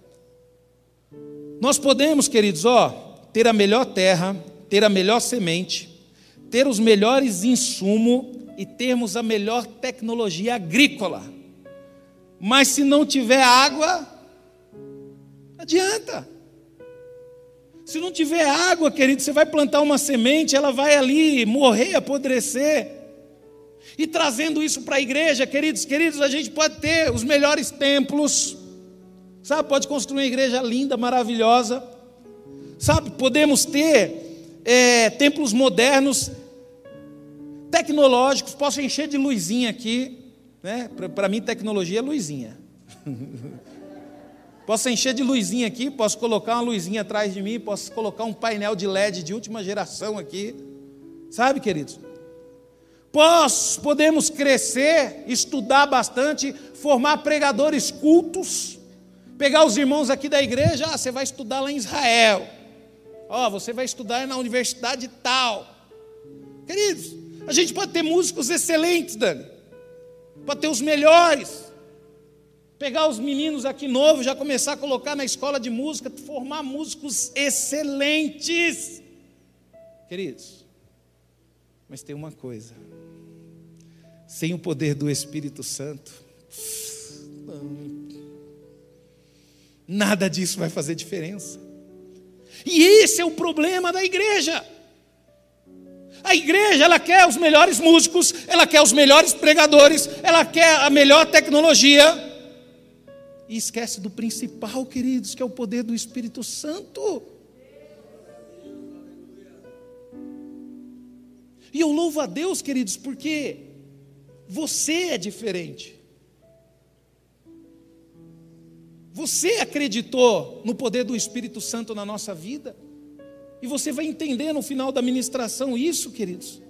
Nós podemos, queridos, ó, ter a melhor terra, ter a melhor semente, ter os melhores insumos e termos a melhor tecnologia agrícola. Mas se não tiver água, não adianta. Se não tiver água, querido, você vai plantar uma semente, ela vai ali morrer, apodrecer. E trazendo isso para a igreja, queridos, queridos, a gente pode ter os melhores templos, sabe? Pode construir uma igreja linda, maravilhosa, sabe? Podemos ter é, templos modernos, tecnológicos. Posso encher de luzinha aqui, né? Para mim, tecnologia é luzinha. Posso encher de luzinha aqui, posso colocar uma luzinha atrás de mim, posso colocar um painel de L E D de última geração aqui, sabe, queridos? Posso, podemos crescer, estudar bastante, formar pregadores cultos, pegar os irmãos aqui da igreja, ah, você vai estudar lá em Israel, ó, oh, você vai estudar na universidade tal. Queridos, a gente pode ter músicos excelentes, Dani, pode ter os melhores, pegar os meninos aqui novos, já começar a colocar na escola de música, formar músicos excelentes, queridos. Mas tem uma coisa, sem o poder do Espírito Santo, não, nada disso vai fazer diferença. E esse é o problema da igreja. A igreja, ela quer os melhores músicos, ela quer os melhores pregadores, ela quer a melhor tecnologia, e esquece do principal, queridos, que é o poder do Espírito Santo. E eu louvo a Deus, queridos, porque você é diferente. Você acreditou no poder do Espírito Santo na nossa vida. E você vai entender no final da ministração isso, queridos.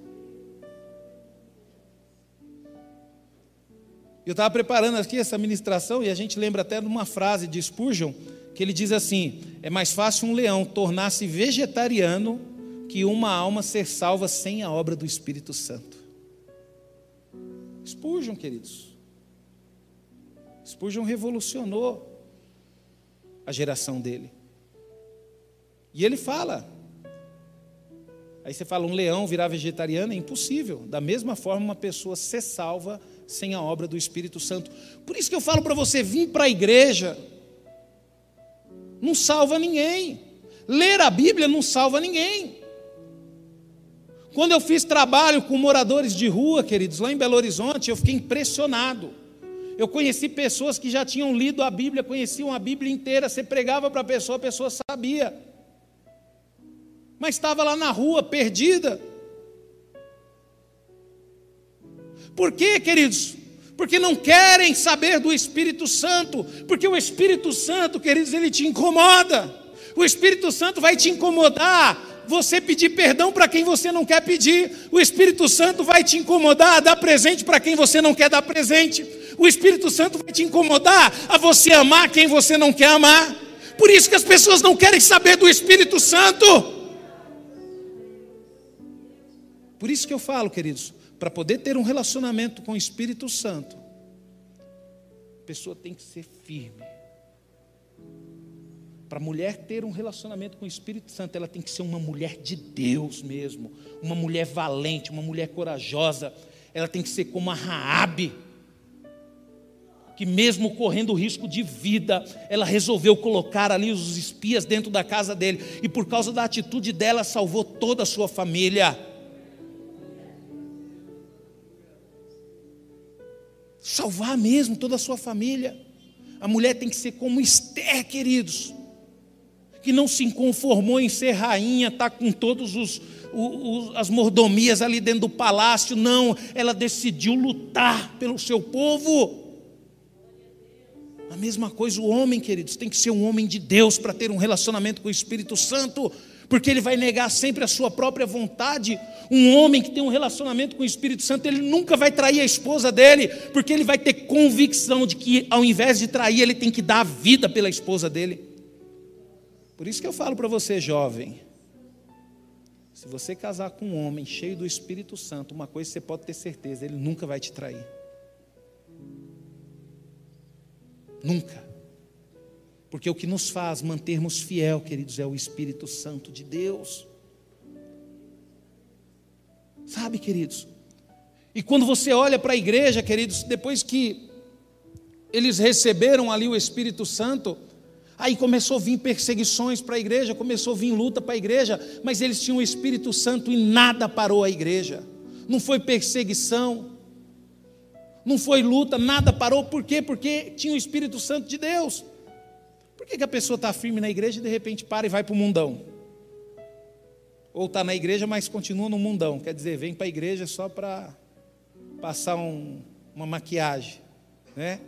Eu estava preparando aqui essa ministração e a gente lembra até de uma frase de Spurgeon, que ele diz assim: é mais fácil um leão tornar-se vegetariano que uma alma ser salva sem a obra do Espírito Santo. Spurgeon, queridos. Spurgeon revolucionou a geração dele. E ele fala, aí você fala, um leão virar vegetariano é impossível. Da mesma forma, uma pessoa ser salva sem a obra do Espírito Santo. Por isso que eu falo para você, vir para a igreja não salva ninguém. Ler a Bíblia não salva ninguém. Quando eu fiz trabalho com moradores de rua, queridos, lá em Belo Horizonte, eu fiquei impressionado. Eu conheci pessoas que já tinham lido a Bíblia, conheciam a Bíblia inteira. Você pregava para a pessoa, a pessoa sabia. Mas estava lá na rua, perdida. Por quê, queridos? Porque não querem saber do Espírito Santo. Porque o Espírito Santo, queridos, ele te incomoda. O Espírito Santo vai te incomodar você pedir perdão para quem você não quer pedir. O Espírito Santo vai te incomodar a dar presente para quem você não quer dar presente. O Espírito Santo vai te incomodar a você amar quem você não quer amar. Por isso que as pessoas não querem saber do Espírito Santo. Por isso que eu falo, queridos, para poder ter um relacionamento com o Espírito Santo, a pessoa tem que ser firme. Para a mulher ter um relacionamento com o Espírito Santo, ela tem que ser uma mulher de Deus mesmo, uma mulher valente, uma mulher corajosa. ela tem que ser como a Raabe, que mesmo correndo risco de vida, ela resolveu colocar ali os espias dentro da casa dele, e por causa da atitude dela, salvou toda a sua família. Salvar mesmo toda a sua família. A mulher tem que ser como Esther, queridos, que não se conformou em ser rainha, está com todos os, os as mordomias ali dentro do palácio. Não, ela decidiu lutar pelo seu povo. A mesma coisa o homem, queridos, tem que ser um homem de Deus para ter um relacionamento com o Espírito Santo, porque ele vai negar sempre a sua própria vontade. Um homem que tem um relacionamento com o Espírito Santo, ele nunca vai trair a esposa dele, porque ele vai ter convicção de que ao invés de trair, ele tem que dar a vida pela esposa dele. Por isso que eu falo para você, jovem, se você casar com um homem cheio do Espírito Santo, uma coisa você pode ter certeza, ele nunca vai te trair. Nunca. Porque o que nos faz mantermos fiel, queridos, é o Espírito Santo de Deus. Sabe, queridos? E quando você olha para a igreja, queridos, depois que eles receberam ali o Espírito Santo, aí começou a vir perseguições para a igreja, começou a vir luta para a igreja, mas eles tinham o Espírito Santo e nada parou a igreja. Não foi perseguição, não foi luta, nada parou. Por quê? Porque tinha o Espírito Santo de Deus. Por que que a pessoa está firme na igreja e de repente para e vai para o mundão? Ou está na igreja, mas continua no mundão. Quer dizer, vem para a igreja só para passar um, uma maquiagem, né?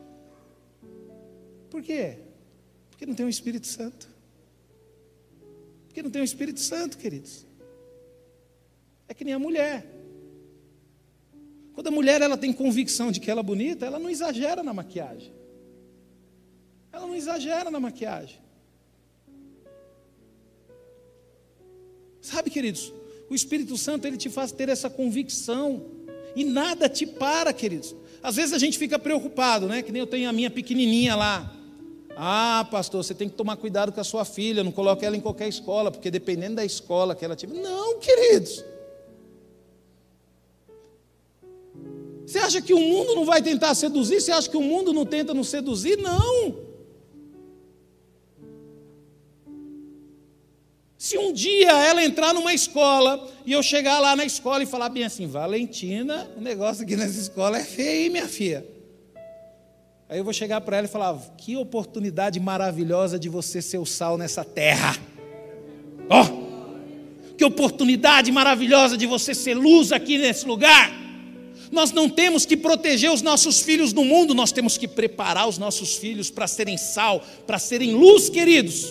Por quê? Porque não tem o Espírito Santo. Porque não tem o Espírito Santo, queridos. É que nem a mulher. Quando a mulher ela tem convicção de que ela é bonita, ela não exagera na maquiagem. Ela não exagera na maquiagem. Sabe, queridos, o Espírito Santo ele te faz ter essa convicção. E nada te para, queridos. Às vezes a gente fica preocupado, né? Que nem eu tenho a minha pequenininha lá. Ah, pastor, você tem que tomar cuidado com a sua filha, não coloque ela em qualquer escola, porque dependendo da escola que ela tiver. Não, queridos. Você acha que o mundo não vai tentar seduzir? Você acha que o mundo não tenta nos seduzir? Não. Se um dia ela entrar numa escola e eu chegar lá na escola e falar bem assim, Valentina, o negócio aqui nessa escola é feio, hein, minha filha? Aí eu vou chegar para ela e falar, que oportunidade maravilhosa de você ser o sal nessa terra. Ó, oh, que oportunidade maravilhosa de você ser luz aqui nesse lugar. Nós não temos que proteger os nossos filhos do mundo, nós temos que preparar os nossos filhos para serem sal, para serem luz, queridos.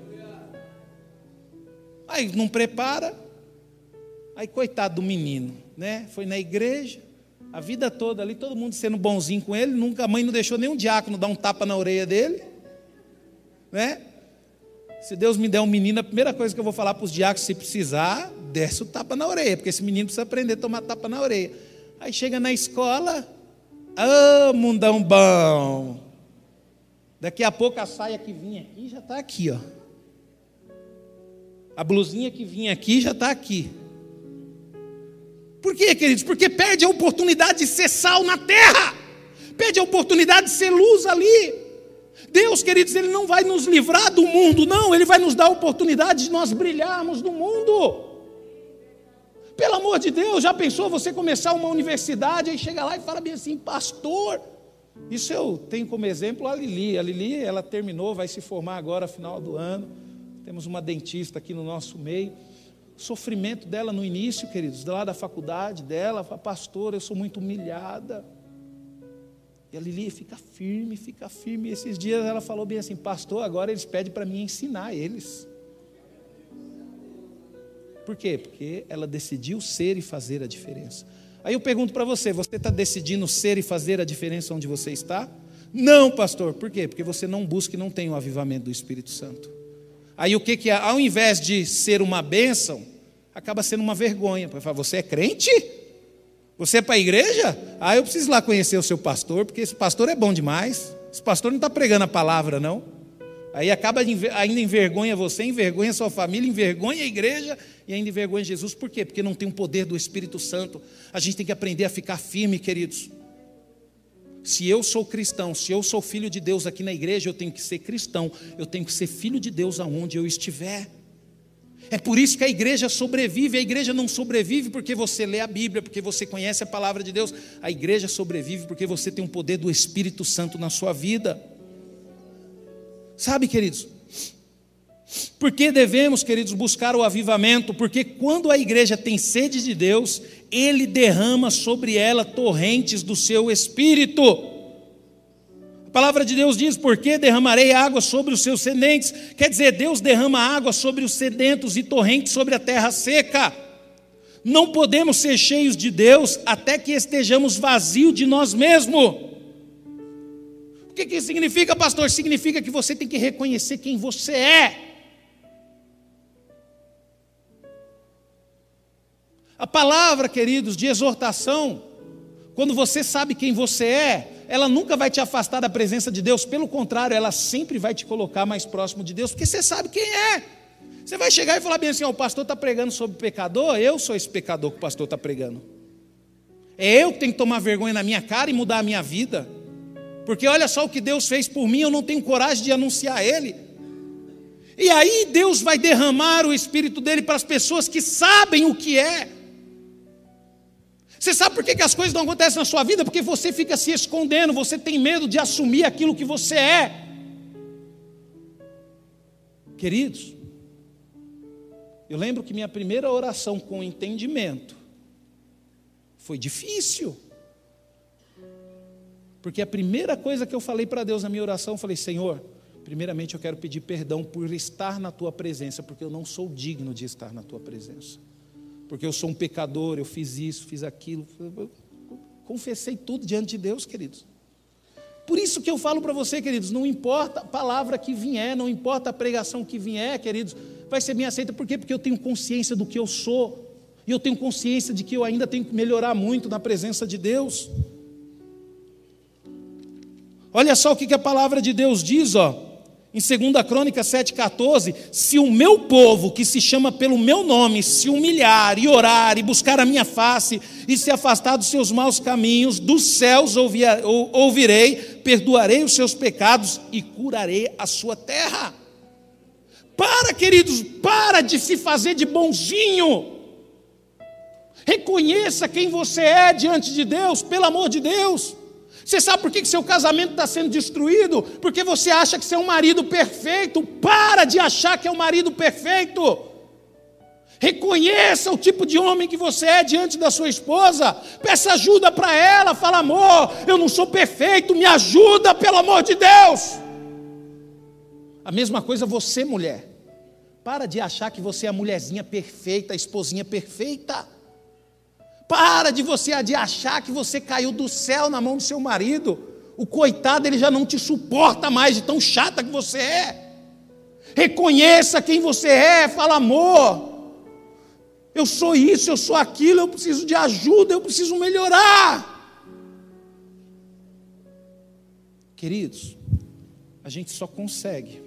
Aí não prepara, aí coitado do menino, né? Foi na igreja, a vida toda ali, todo mundo sendo bonzinho com ele, nunca a mãe não deixou nenhum diácono dar um tapa na orelha dele, né? Se Deus me der um menino, a primeira coisa que eu vou falar para os diáconos, se precisar, desce o tapa na orelha, porque esse menino precisa aprender a tomar tapa na orelha. Aí chega na escola, ô, oh, mundão bom. Daqui a pouco a saia que vinha aqui já está aqui, ó. A blusinha que vinha aqui já está aqui. Por quê, queridos? Porque perde a oportunidade de ser sal na terra. Perde a oportunidade de ser luz ali. Deus, queridos, Ele não vai nos livrar do mundo, não. Ele vai nos dar a oportunidade de nós brilharmos no mundo. Pelo amor de Deus, já pensou você começar uma universidade, aí chega lá e fala bem assim, pastor, isso eu tenho como exemplo a Lili, a Lili, ela terminou, vai se formar agora, final do ano, temos uma dentista aqui no nosso meio, o sofrimento dela no início, queridos, lá da faculdade dela, fala, pastor, eu sou muito humilhada, e a Lili fica firme, fica firme, e esses dias ela falou bem assim, pastor, agora eles pedem para mim ensinar eles. Por quê? Porque ela decidiu ser e fazer a diferença. Aí eu pergunto para você, você está decidindo ser e fazer a diferença onde você está? Não, pastor. Por quê? Porque você não busca e não tem o avivamento do Espírito Santo. Aí o que que é? Ao invés de ser uma bênção, acaba sendo uma vergonha. Para falar, você é crente? Você é para a igreja? Ah, eu preciso ir lá conhecer o seu pastor, porque esse pastor é bom demais. Esse pastor não está pregando a palavra, não. Aí acaba ainda envergonha você, envergonha sua família, envergonha a igreja e ainda envergonha Jesus. Por quê? Porque não tem o poder do Espírito Santo. A gente tem que aprender a ficar firme, queridos. Se eu sou cristão, se eu sou filho de Deus aqui na igreja, eu tenho que ser cristão, eu tenho que ser filho de Deus aonde eu estiver. É por isso que a igreja sobrevive. A igreja não sobrevive porque você lê a Bíblia, porque você conhece a palavra de Deus. A igreja sobrevive porque você tem o poder do Espírito Santo na sua vida. Sabe, queridos? Por que devemos, queridos, buscar o avivamento? Porque quando a igreja tem sede de Deus, Ele derrama sobre ela torrentes do seu Espírito. A palavra de Deus diz: porque derramarei água sobre os seus sedentes. Quer dizer, Deus derrama água sobre os sedentos e torrentes sobre a terra seca. Não podemos ser cheios de Deus até que estejamos vazios de nós mesmos. O que que significa, pastor? Significa que você tem que reconhecer quem você é. A palavra, queridos, de exortação, quando você sabe quem você é, ela nunca vai te afastar da presença de Deus. Pelo contrário, ela sempre vai te colocar mais próximo de Deus, porque você sabe quem é. Você vai chegar e falar bem assim: ó, o pastor está pregando sobre pecador, eu sou esse pecador que o pastor está pregando. É eu que tenho que tomar vergonha na minha cara e mudar a minha vida. Porque olha só o que Deus fez por mim, eu não tenho coragem de anunciar Ele. E aí Deus vai derramar o Espírito dEle para as pessoas que sabem o que é. Você sabe por que que as coisas não acontecem na sua vida? Porque você fica se escondendo, você tem medo de assumir aquilo que você é. Queridos, eu lembro que minha primeira oração com entendimento foi difícil. Porque a primeira coisa que eu falei para Deus na minha oração, eu falei: Senhor, primeiramente eu quero pedir perdão por estar na Tua presença, porque eu não sou digno de estar na Tua presença. Porque eu sou um pecador, eu fiz isso, fiz aquilo. Eu confessei tudo diante de Deus, queridos. Por isso que eu falo para você, queridos, não importa a palavra que vier, não importa a pregação que vier, queridos, vai ser bem aceita. Por quê? Porque eu tenho consciência do que eu sou. E eu tenho consciência de que eu ainda tenho que melhorar muito na presença de Deus. Olha só o que a palavra de Deus diz, ó, em segunda Crônicas sete, quatorze: se o meu povo, que se chama pelo meu nome, se humilhar e orar e buscar a minha face e se afastar dos seus maus caminhos, dos céus ouvirei, perdoarei os seus pecados e curarei a sua terra. Para, queridos, para de se fazer de bonzinho. Reconheça quem você é diante de Deus, pelo amor de Deus. Você sabe por que que seu casamento está sendo destruído? Porque você acha que você é um marido perfeito. Para de achar que é um marido perfeito. Reconheça o tipo de homem que você é diante da sua esposa. Peça ajuda para ela. Fala: amor, eu não sou perfeito, me ajuda, pelo amor de Deus. A mesma coisa você, mulher. Para de achar que você é a mulherzinha perfeita, a esposinha perfeita. Para de você de achar que você caiu do céu na mão do seu marido. O coitado, ele já não te suporta mais de tão chata que você é. Reconheça quem você é. Fala: amor, eu sou isso, eu sou aquilo, eu preciso de ajuda, eu preciso melhorar. Queridos, a gente só consegue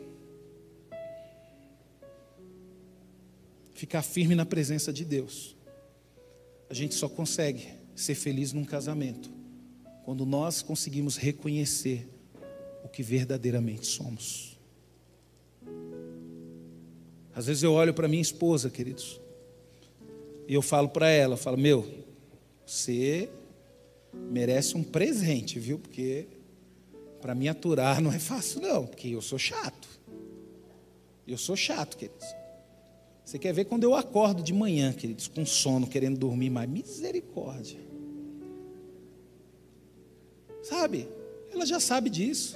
ficar firme na presença de Deus. A gente só consegue ser feliz num casamento quando nós conseguimos reconhecer o que verdadeiramente somos. Às vezes eu olho para minha esposa, queridos, e eu falo para ela, eu falo: meu, você merece um presente, viu? Porque para me aturar não é fácil não, porque eu sou chato. Eu sou chato, queridos. Você quer ver quando eu acordo de manhã, queridos, com sono, querendo dormir mais? Misericórdia. Sabe? Ela já sabe disso.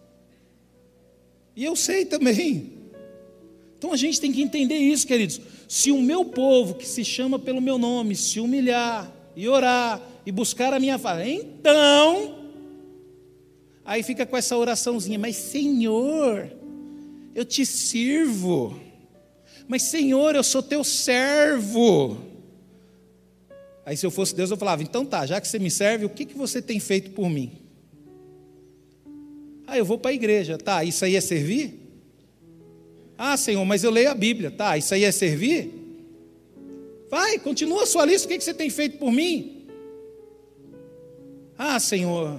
E eu sei também. Então a gente tem que entender isso, queridos. Se o meu povo, que se chama pelo meu nome, se humilhar e orar e buscar a minha face, então, aí fica com essa oraçãozinha: mas Senhor, eu te sirvo. Mas Senhor, eu sou teu servo. Aí se eu fosse Deus, eu falava: então tá, já que você me serve, o que, que você tem feito por mim? Ah, eu vou para a igreja. Tá, isso aí é servir? Ah, Senhor, mas eu leio a Bíblia. Tá, isso aí é servir? Vai, continua a sua lista, o que você tem feito por mim? Ah, Senhor,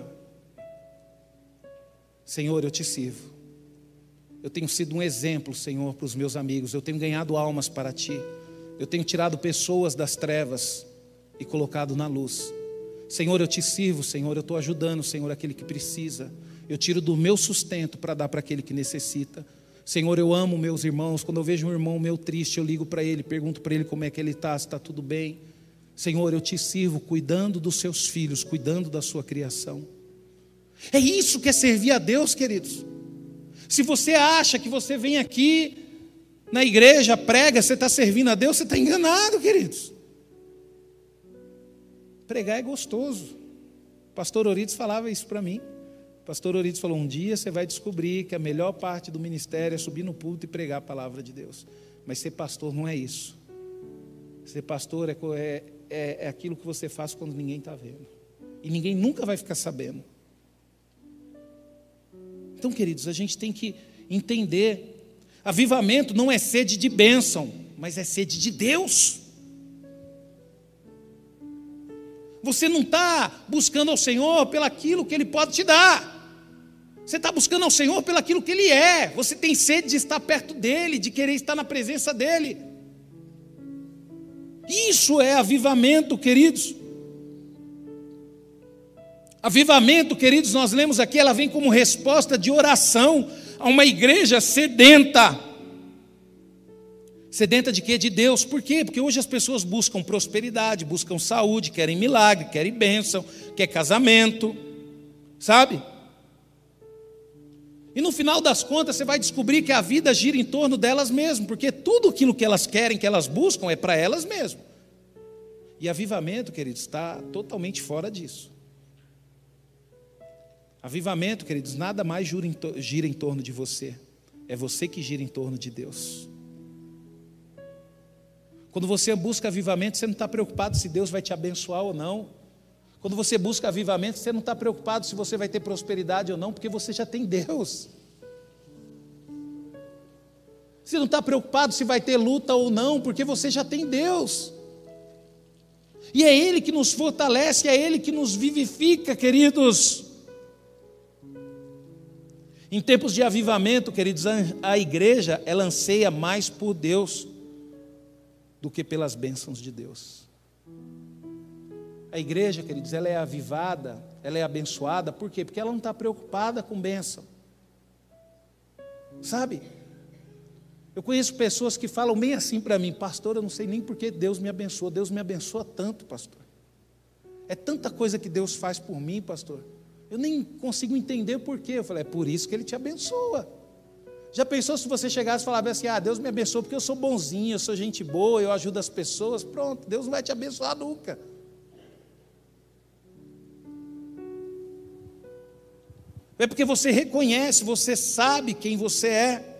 Senhor, eu te sirvo. Eu tenho sido um exemplo, Senhor, para os meus amigos. Eu tenho ganhado almas para Ti. Eu tenho tirado pessoas das trevas e colocado na luz. Senhor, eu te sirvo, Senhor, eu estou ajudando, Senhor, aquele que precisa. Eu tiro do meu sustento para dar para aquele que necessita. Senhor, eu amo meus irmãos. Quando eu vejo um irmão meu triste, eu ligo para ele, pergunto para ele como é que ele está, se está tudo bem. Senhor, eu te sirvo cuidando dos seus filhos, cuidando da sua criação. É isso que é servir a Deus, queridos. Se você acha que você vem aqui na igreja, prega, você está servindo a Deus, você está enganado, queridos. Pregar é gostoso. O pastor Orides falava isso para mim. O pastor Orides falou, um dia você vai descobrir que a melhor parte do ministério é subir no púlpito e pregar a palavra de Deus. Mas ser pastor não é isso. Ser pastor é, é, é aquilo que você faz quando ninguém está vendo. E ninguém nunca vai ficar sabendo. Então, queridos, a gente tem que entender. Avivamento não é sede de bênção, mas é sede de Deus. Você não está buscando ao Senhor pelaquilo que Ele pode te dar. Você está buscando ao Senhor pelaquilo que Ele é. Você tem sede de estar perto dEle, de querer estar na presença dEle. Isso é avivamento, queridos. Avivamento, queridos, nós lemos aqui, ela vem como resposta de oração a uma igreja sedenta. Sedenta de quê? De Deus. Por quê? Porque hoje as pessoas buscam prosperidade, buscam saúde, querem milagre, querem bênção, querem casamento, sabe? E no final das contas você vai descobrir que a vida gira em torno delas mesmas, porque tudo aquilo que elas querem, que elas buscam, é para elas mesmas. E avivamento, queridos, está totalmente fora disso. Avivamento, queridos, nada mais gira em torno de você. É você que gira em torno de Deus. Quando você busca avivamento, você não está preocupado se Deus vai te abençoar ou não. Quando você busca avivamento, você não está preocupado se você vai ter prosperidade ou não, porque você já tem Deus. Você não está preocupado se vai ter luta ou não, porque você já tem Deus. E é Ele que nos fortalece, é Ele que nos vivifica, queridos. Em tempos de avivamento, queridos, a igreja, ela anseia mais por Deus do que pelas bênçãos de Deus. A igreja, queridos, ela é avivada, ela é abençoada, por quê? Porque ela não está preocupada com bênção. Sabe? Eu conheço pessoas que falam meio assim para mim, pastor, eu não sei nem por que Deus me abençoa, Deus me abençoa tanto, pastor. É tanta coisa que Deus faz por mim, pastor. Eu nem consigo entender por quê. Eu falei, é por isso que Ele te abençoa. Já pensou se você chegasse e falasse assim, ah, Deus me abençoa porque eu sou bonzinho, eu sou gente boa, eu ajudo as pessoas, pronto, Deus não vai te abençoar nunca. É porque você reconhece, você sabe quem você é.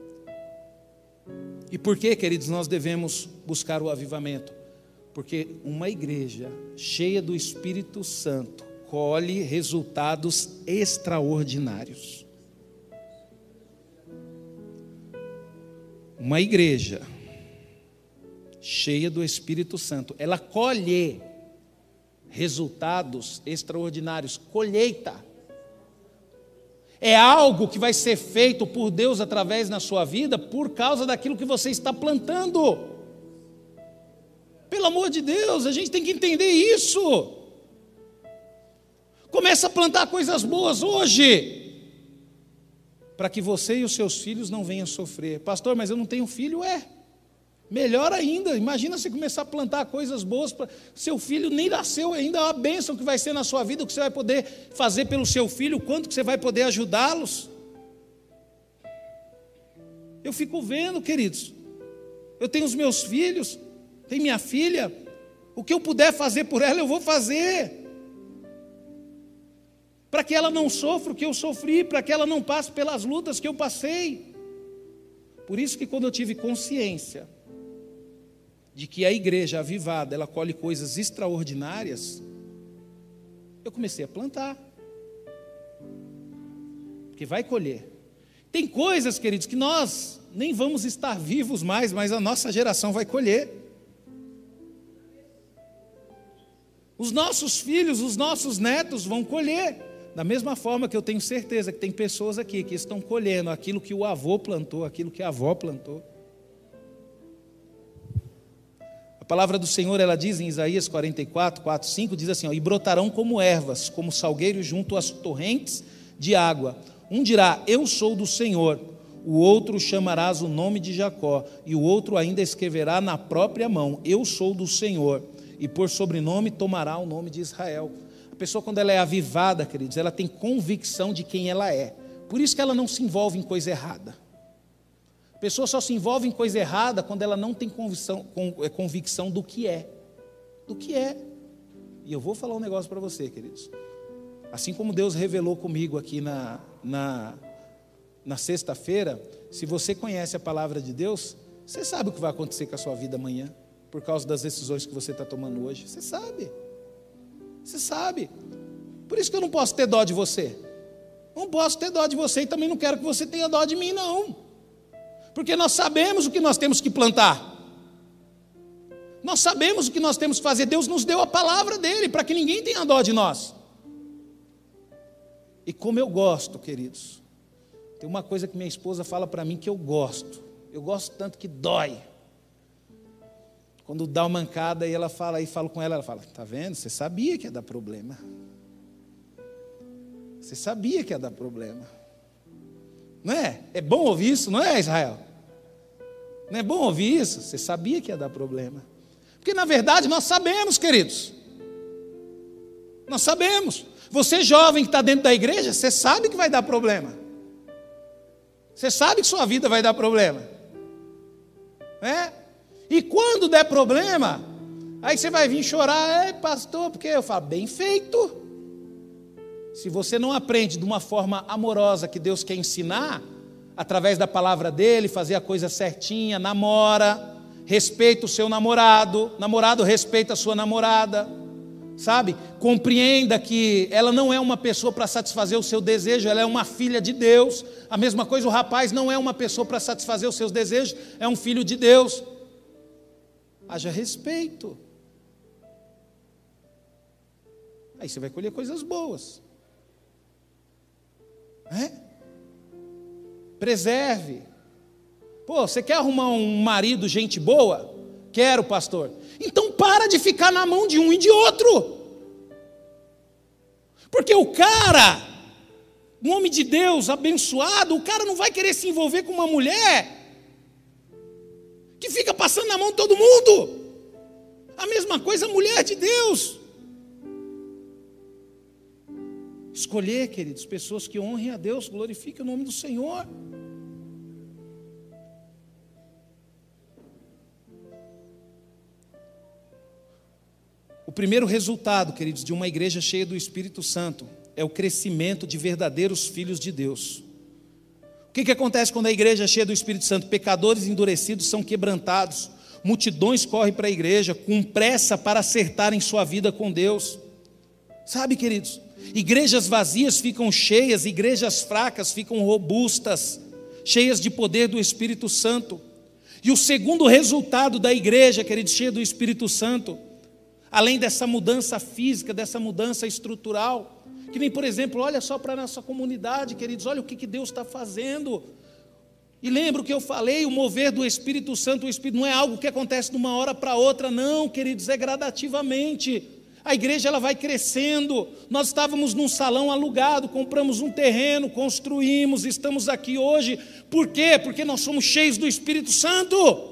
E por que, queridos, nós devemos buscar o avivamento? Porque uma igreja cheia do Espírito Santo colhe resultados extraordinários. Uma igreja cheia do Espírito Santo, ela colhe resultados extraordinários, colheita. É algo que vai ser feito por Deus através na sua vida por causa daquilo que você está plantando. Pelo amor de Deus, a gente tem que entender isso. Começa a plantar coisas boas hoje, para que você e os seus filhos não venham sofrer. Pastor, mas eu não tenho filho? É, melhor ainda, imagina você começar a plantar coisas boas, pra... seu filho nem nasceu ainda, é uma bênção que vai ser na sua vida, o que você vai poder fazer pelo seu filho, o quanto que você vai poder ajudá-los. Eu fico vendo, queridos, eu tenho os meus filhos, tenho minha filha, o que eu puder fazer por ela eu vou fazer, para que ela não sofra o que eu sofri, para que ela não passe pelas lutas que eu passei. Por isso que quando eu tive consciência de que a igreja avivada, ela colhe coisas extraordinárias, eu comecei a plantar. Porque vai colher. Tem coisas, queridos, que nós nem vamos estar vivos mais, mas a nossa geração vai colher. Os nossos filhos, os nossos netos vão colher. Da mesma forma que eu tenho certeza que tem pessoas aqui que estão colhendo aquilo que o avô plantou, aquilo que a avó plantou. A palavra do Senhor, ela diz em Isaías quarenta e quatro, quatro, cinco, diz assim, ó, e brotarão como ervas, como salgueiros junto às torrentes de água. Um dirá, eu sou do Senhor. O outro chamarás o nome de Jacó, e o outro ainda escreverá na própria mão, eu sou do Senhor. E por sobrenome tomará o nome de Israel. A pessoa, quando ela é avivada, queridos, ela tem convicção de quem ela é. Por isso que ela não se envolve em coisa errada. A pessoa só se envolve em coisa errada quando ela não tem convicção, convicção do que é. Do que é. E eu vou falar um negócio para você, queridos. Assim como Deus revelou comigo aqui na, na, na sexta-feira, se você conhece a palavra de Deus, você sabe o que vai acontecer com a sua vida amanhã. Por causa das decisões que você está tomando hoje. Você sabe. Você sabe. Por isso que eu não posso ter dó de você. Não posso ter dó de você e também não quero que você tenha dó de mim, não. Porque nós sabemos o que nós temos que plantar. Nós sabemos o que nós temos que fazer. Deus nos deu a palavra dele para que ninguém tenha dó de nós. E como eu gosto, queridos. Tem uma coisa que minha esposa fala para mim que eu gosto. Eu gosto tanto que dói. Quando dá uma mancada e ela fala, aí falo com ela, ela fala, tá vendo? Você sabia que ia dar problema. Você sabia que ia dar problema. Não é? É bom ouvir isso, não é, Israel? Não é bom ouvir isso? Você sabia que ia dar problema. Porque na verdade nós sabemos, queridos. Nós sabemos. Você jovem que está dentro da igreja, você sabe que vai dar problema. Você sabe que sua vida vai dar problema. Não é? E quando der problema, aí você vai vir chorar, é pastor, porque eu falo, bem feito. Se você não aprende de uma forma amorosa que Deus quer ensinar, através da palavra dele, fazer a coisa certinha, namora, respeita o seu namorado, namorado respeita a sua namorada, sabe? Compreenda que ela não é uma pessoa para satisfazer o seu desejo, ela é uma filha de Deus. A mesma coisa, o rapaz não é uma pessoa para satisfazer os seus desejos, é um filho de Deus. Haja respeito. Aí você vai colher coisas boas. É? Preserve. Pô, você quer arrumar um marido gente boa? Quero, pastor. Então para de ficar na mão de um e de outro. Porque o cara, um homem de Deus abençoado, o cara não vai querer se envolver com uma mulher que fica passando na mão de todo mundo. A mesma coisa a mulher de Deus. Escolher, queridos, pessoas que honrem a Deus, glorifiquem o nome do Senhor. O primeiro resultado, queridos, de uma igreja cheia do Espírito Santo é o crescimento de verdadeiros filhos de Deus. O que, que acontece quando a igreja é cheia do Espírito Santo? Pecadores endurecidos são quebrantados, multidões correm para a igreja com pressa para acertarem sua vida com Deus. Sabe, queridos, igrejas vazias ficam cheias, igrejas fracas ficam robustas, cheias de poder do Espírito Santo. E o segundo resultado da igreja, queridos, cheia do Espírito Santo, além dessa mudança física, dessa mudança estrutural, que nem, por exemplo, olha só para a nossa comunidade, queridos, olha o que, que Deus está fazendo. E lembra o que eu falei, o mover do Espírito Santo, o Espírito não é algo que acontece de uma hora para outra, não, queridos, é gradativamente. A igreja ela vai crescendo. Nós estávamos num salão alugado, compramos um terreno, construímos, estamos aqui hoje. Por quê? Porque nós somos cheios do Espírito Santo.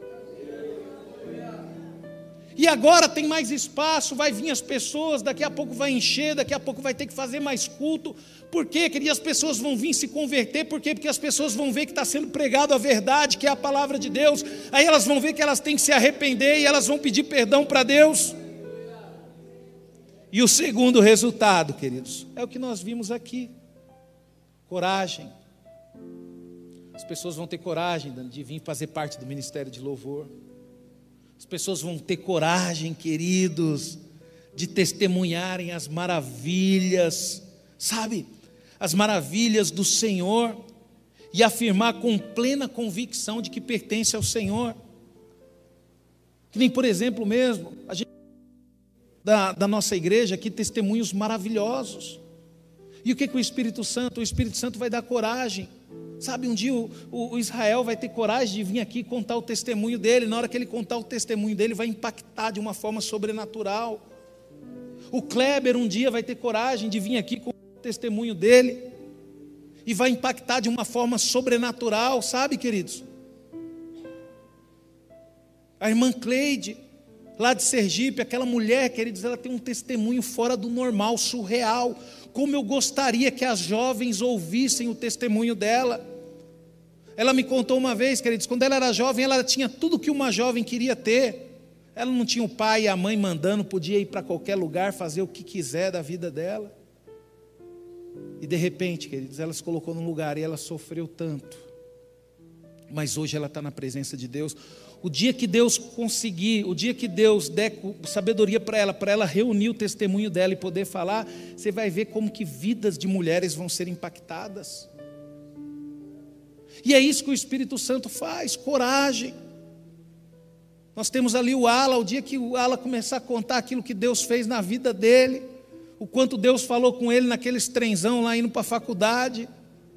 E agora tem mais espaço, vai vir as pessoas, daqui a pouco vai encher, daqui a pouco vai ter que fazer mais culto. Por quê? Que as pessoas vão vir se converter, por quê? Porque as pessoas vão ver que está sendo pregado a verdade, que é a palavra de Deus. Aí elas vão ver que elas têm que se arrepender e elas vão pedir perdão para Deus. E o segundo resultado, queridos, é o que nós vimos aqui. Coragem. As pessoas vão ter coragem de vir fazer parte do ministério de louvor. As pessoas vão ter coragem, queridos, de testemunharem as maravilhas, sabe? As maravilhas do Senhor. e afirmar com plena convicção de que pertence ao Senhor. Que nem, por exemplo, mesmo, a gente da, da nossa igreja aqui, testemunhos maravilhosos. E o que, que o Espírito Santo? O Espírito Santo vai dar coragem. Sabe, um dia o, o Israel vai ter coragem de vir aqui contar o testemunho dele. Na hora que ele contar o testemunho dele, vai impactar de uma forma sobrenatural. O Kleber um dia vai ter coragem de vir aqui com o testemunho dele, e vai impactar de uma forma sobrenatural, sabe, queridos? A irmã Cleide, lá de Sergipe, aquela mulher, queridos, ela tem um testemunho fora do normal, surreal. Como eu gostaria que as jovens ouvissem o testemunho dela. Ela me contou uma vez, queridos, quando ela era jovem, ela tinha tudo que uma jovem queria ter. Ela não tinha o pai e a mãe mandando, podia ir para qualquer lugar, fazer o que quiser da vida dela. E de repente, queridos, ela se colocou num lugar e ela sofreu tanto. Mas hoje ela está na presença de Deus. O dia que Deus conseguir, o dia que Deus der sabedoria para ela, para ela reunir o testemunho dela e poder falar, você vai ver como que vidas de mulheres vão ser impactadas. E é isso que o Espírito Santo faz, coragem. Nós temos ali o Ala, o dia que o Ala começar a contar aquilo que Deus fez na vida dele, o quanto Deus falou com ele naqueles trenzão lá indo para a faculdade.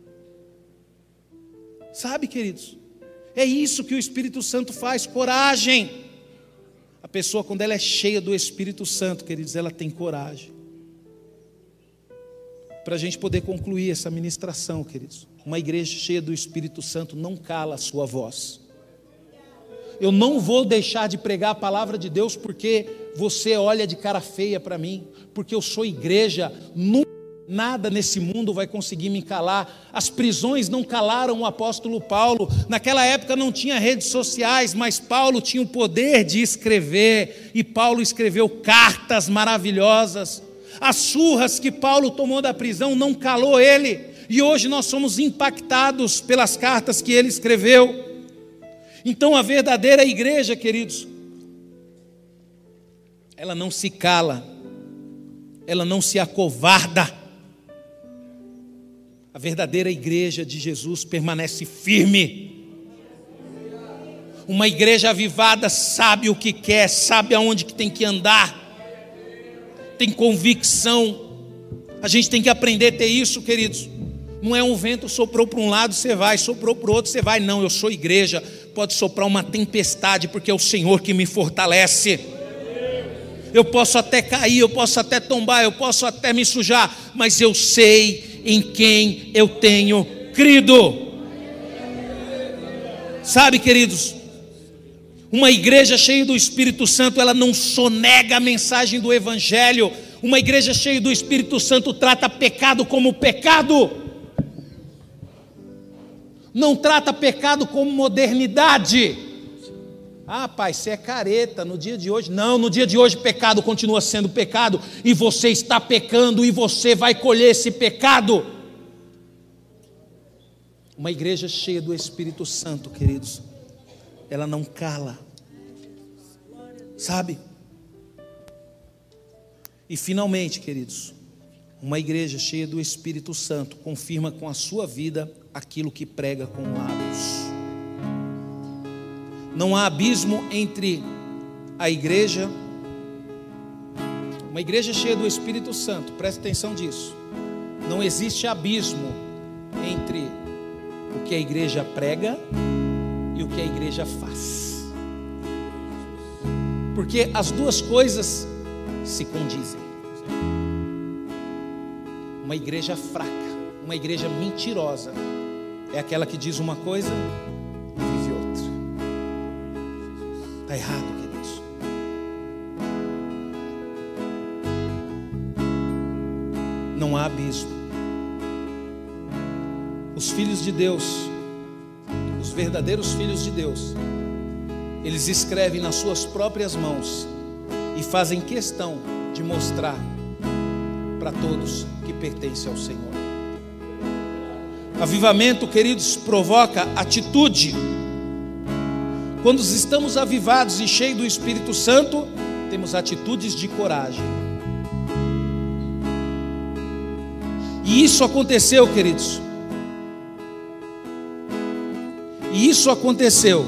Sabe, queridos? É isso que o Espírito Santo faz, coragem. A pessoa, quando ela é cheia do Espírito Santo, queridos, ela tem coragem. Para a gente poder concluir essa ministração, queridos, uma igreja cheia do Espírito Santo não cala a sua voz. Eu não vou deixar de pregar a palavra de Deus porque você olha de cara feia para mim, porque eu sou igreja, nunca nada nesse mundo vai conseguir me calar. As prisões não calaram o apóstolo Paulo. Naquela época não tinha redes sociais, mas Paulo tinha o poder de escrever, e Paulo escreveu cartas maravilhosas. As surras que Paulo tomou da prisão não calou ele, e hoje nós somos impactados pelas cartas que ele escreveu. Então a verdadeira igreja, queridos, ela não se cala, ela não se acovarda. A verdadeira igreja de Jesus permanece firme. Uma igreja avivada sabe o que quer, sabe aonde que tem que andar, tem convicção. A gente tem que aprender a ter isso, queridos. Não é um vento soprou para um lado, você vai, soprou para o outro, você vai. Não, eu sou igreja. Pode soprar uma tempestade, porque é o Senhor que me fortalece. Eu posso até cair, eu posso até tombar, eu posso até me sujar, mas eu sei em quem eu tenho crido. Sabe, queridos, uma igreja cheia do Espírito Santo, ela não sonega a mensagem do Evangelho. Uma igreja cheia do Espírito Santo trata pecado como pecado. Não trata pecado como modernidade. Ah, pai, você é careta no dia de hoje. Não, no dia de hoje pecado continua sendo pecado, e você está pecando, e você vai colher esse pecado. Uma igreja cheia do Espírito Santo, queridos, ela não cala, sabe? E finalmente, queridos, uma igreja cheia do Espírito Santo confirma com a sua vida aquilo que prega com lábios. Não há abismo entre a igreja, uma igreja cheia do Espírito Santo, preste atenção disso. Não existe abismo entre o que a igreja prega e o que a igreja faz, porque as duas coisas se condizem. Uma igreja fraca, uma igreja mentirosa, é aquela que diz uma coisa e vive outra. Está errado, queridos. Não há abismo. Os filhos de Deus, os verdadeiros filhos de Deus, eles escrevem nas suas próprias mãos e fazem questão de mostrar para todos que pertence ao Senhor. Avivamento, queridos, provoca atitude. Quando estamos avivados e cheios do Espírito Santo, temos atitudes de coragem. E isso aconteceu, queridos, E isso aconteceu.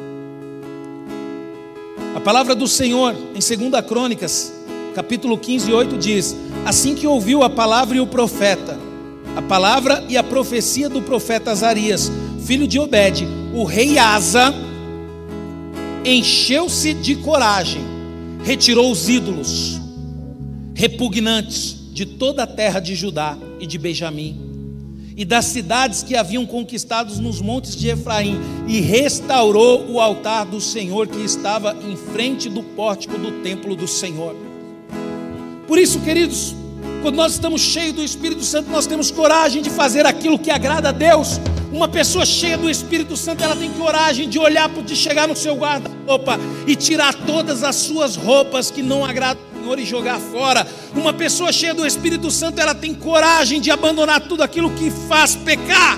A palavra do Senhor, em segunda Crônicas, capítulo quinze, oito, diz: assim que ouviu a palavra e o profeta, a palavra e a profecia do profeta Azarias, filho de Obed, o rei Asa encheu-se de coragem, retirou os ídolos repugnantes de toda a terra de Judá e de Benjamim, e das cidades que haviam conquistado nos montes de Efraim, e restaurou o altar do Senhor que estava em frente do pórtico do templo do Senhor. Por isso, queridos, quando nós estamos cheios do Espírito Santo, nós temos coragem de fazer aquilo que agrada a Deus. Uma pessoa cheia do Espírito Santo, ela tem coragem de olhar, de chegar no seu guarda-roupa e tirar todas as suas roupas que não agradam ao Senhor e jogar fora. Uma pessoa cheia do Espírito Santo, ela tem coragem de abandonar tudo aquilo que faz pecar.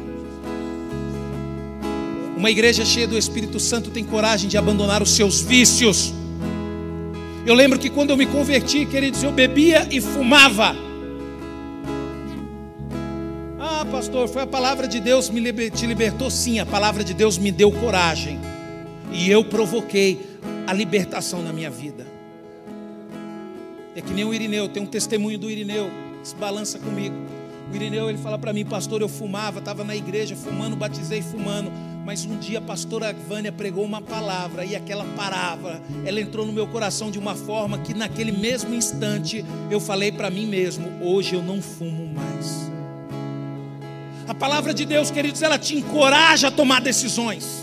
Uma igreja cheia do Espírito Santo tem coragem de abandonar os seus vícios. Eu lembro que quando eu me converti, queridos, eu bebia e fumava. Ah, pastor, foi a palavra de Deus que me liber, te libertou? Sim, a palavra de Deus me deu coragem. E eu provoquei a libertação na minha vida. É que nem o Irineu, tem um testemunho do Irineu, que se balança comigo. O Irineu, ele fala para mim: pastor, eu fumava, estava na igreja fumando, batizei fumando. Mas um dia a pastora Vânia pregou uma palavra, e aquela palavra, ela entrou no meu coração de uma forma que naquele mesmo instante eu falei para mim mesmo: hoje eu não fumo mais. A palavra de Deus, queridos, ela te encoraja a tomar decisões.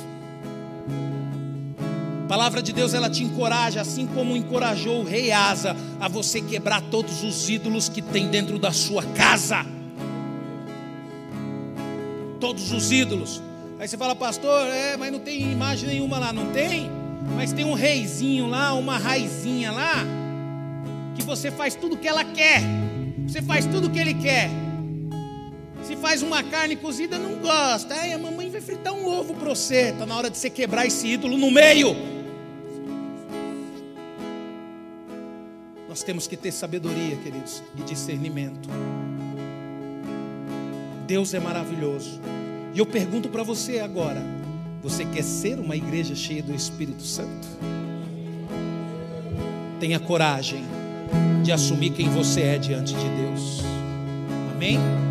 A palavra de Deus, ela te encoraja, assim como encorajou o rei Asa a você quebrar todos os ídolos que tem dentro da sua casa. Todos os ídolos. Aí você fala: pastor, é, mas não tem imagem nenhuma lá. Não tem? Mas tem um reizinho lá, uma raizinha lá, que você faz tudo o que ela quer. Você faz tudo o que ele quer. Se faz uma carne cozida, não gosta. Aí a mamãe vai fritar um ovo para você. Está na hora de você quebrar esse ídolo no meio. Nós temos que ter sabedoria, queridos, e discernimento. Deus é maravilhoso. E eu pergunto para você agora: você quer ser uma igreja cheia do Espírito Santo? Tenha coragem de assumir quem você é diante de Deus. Amém?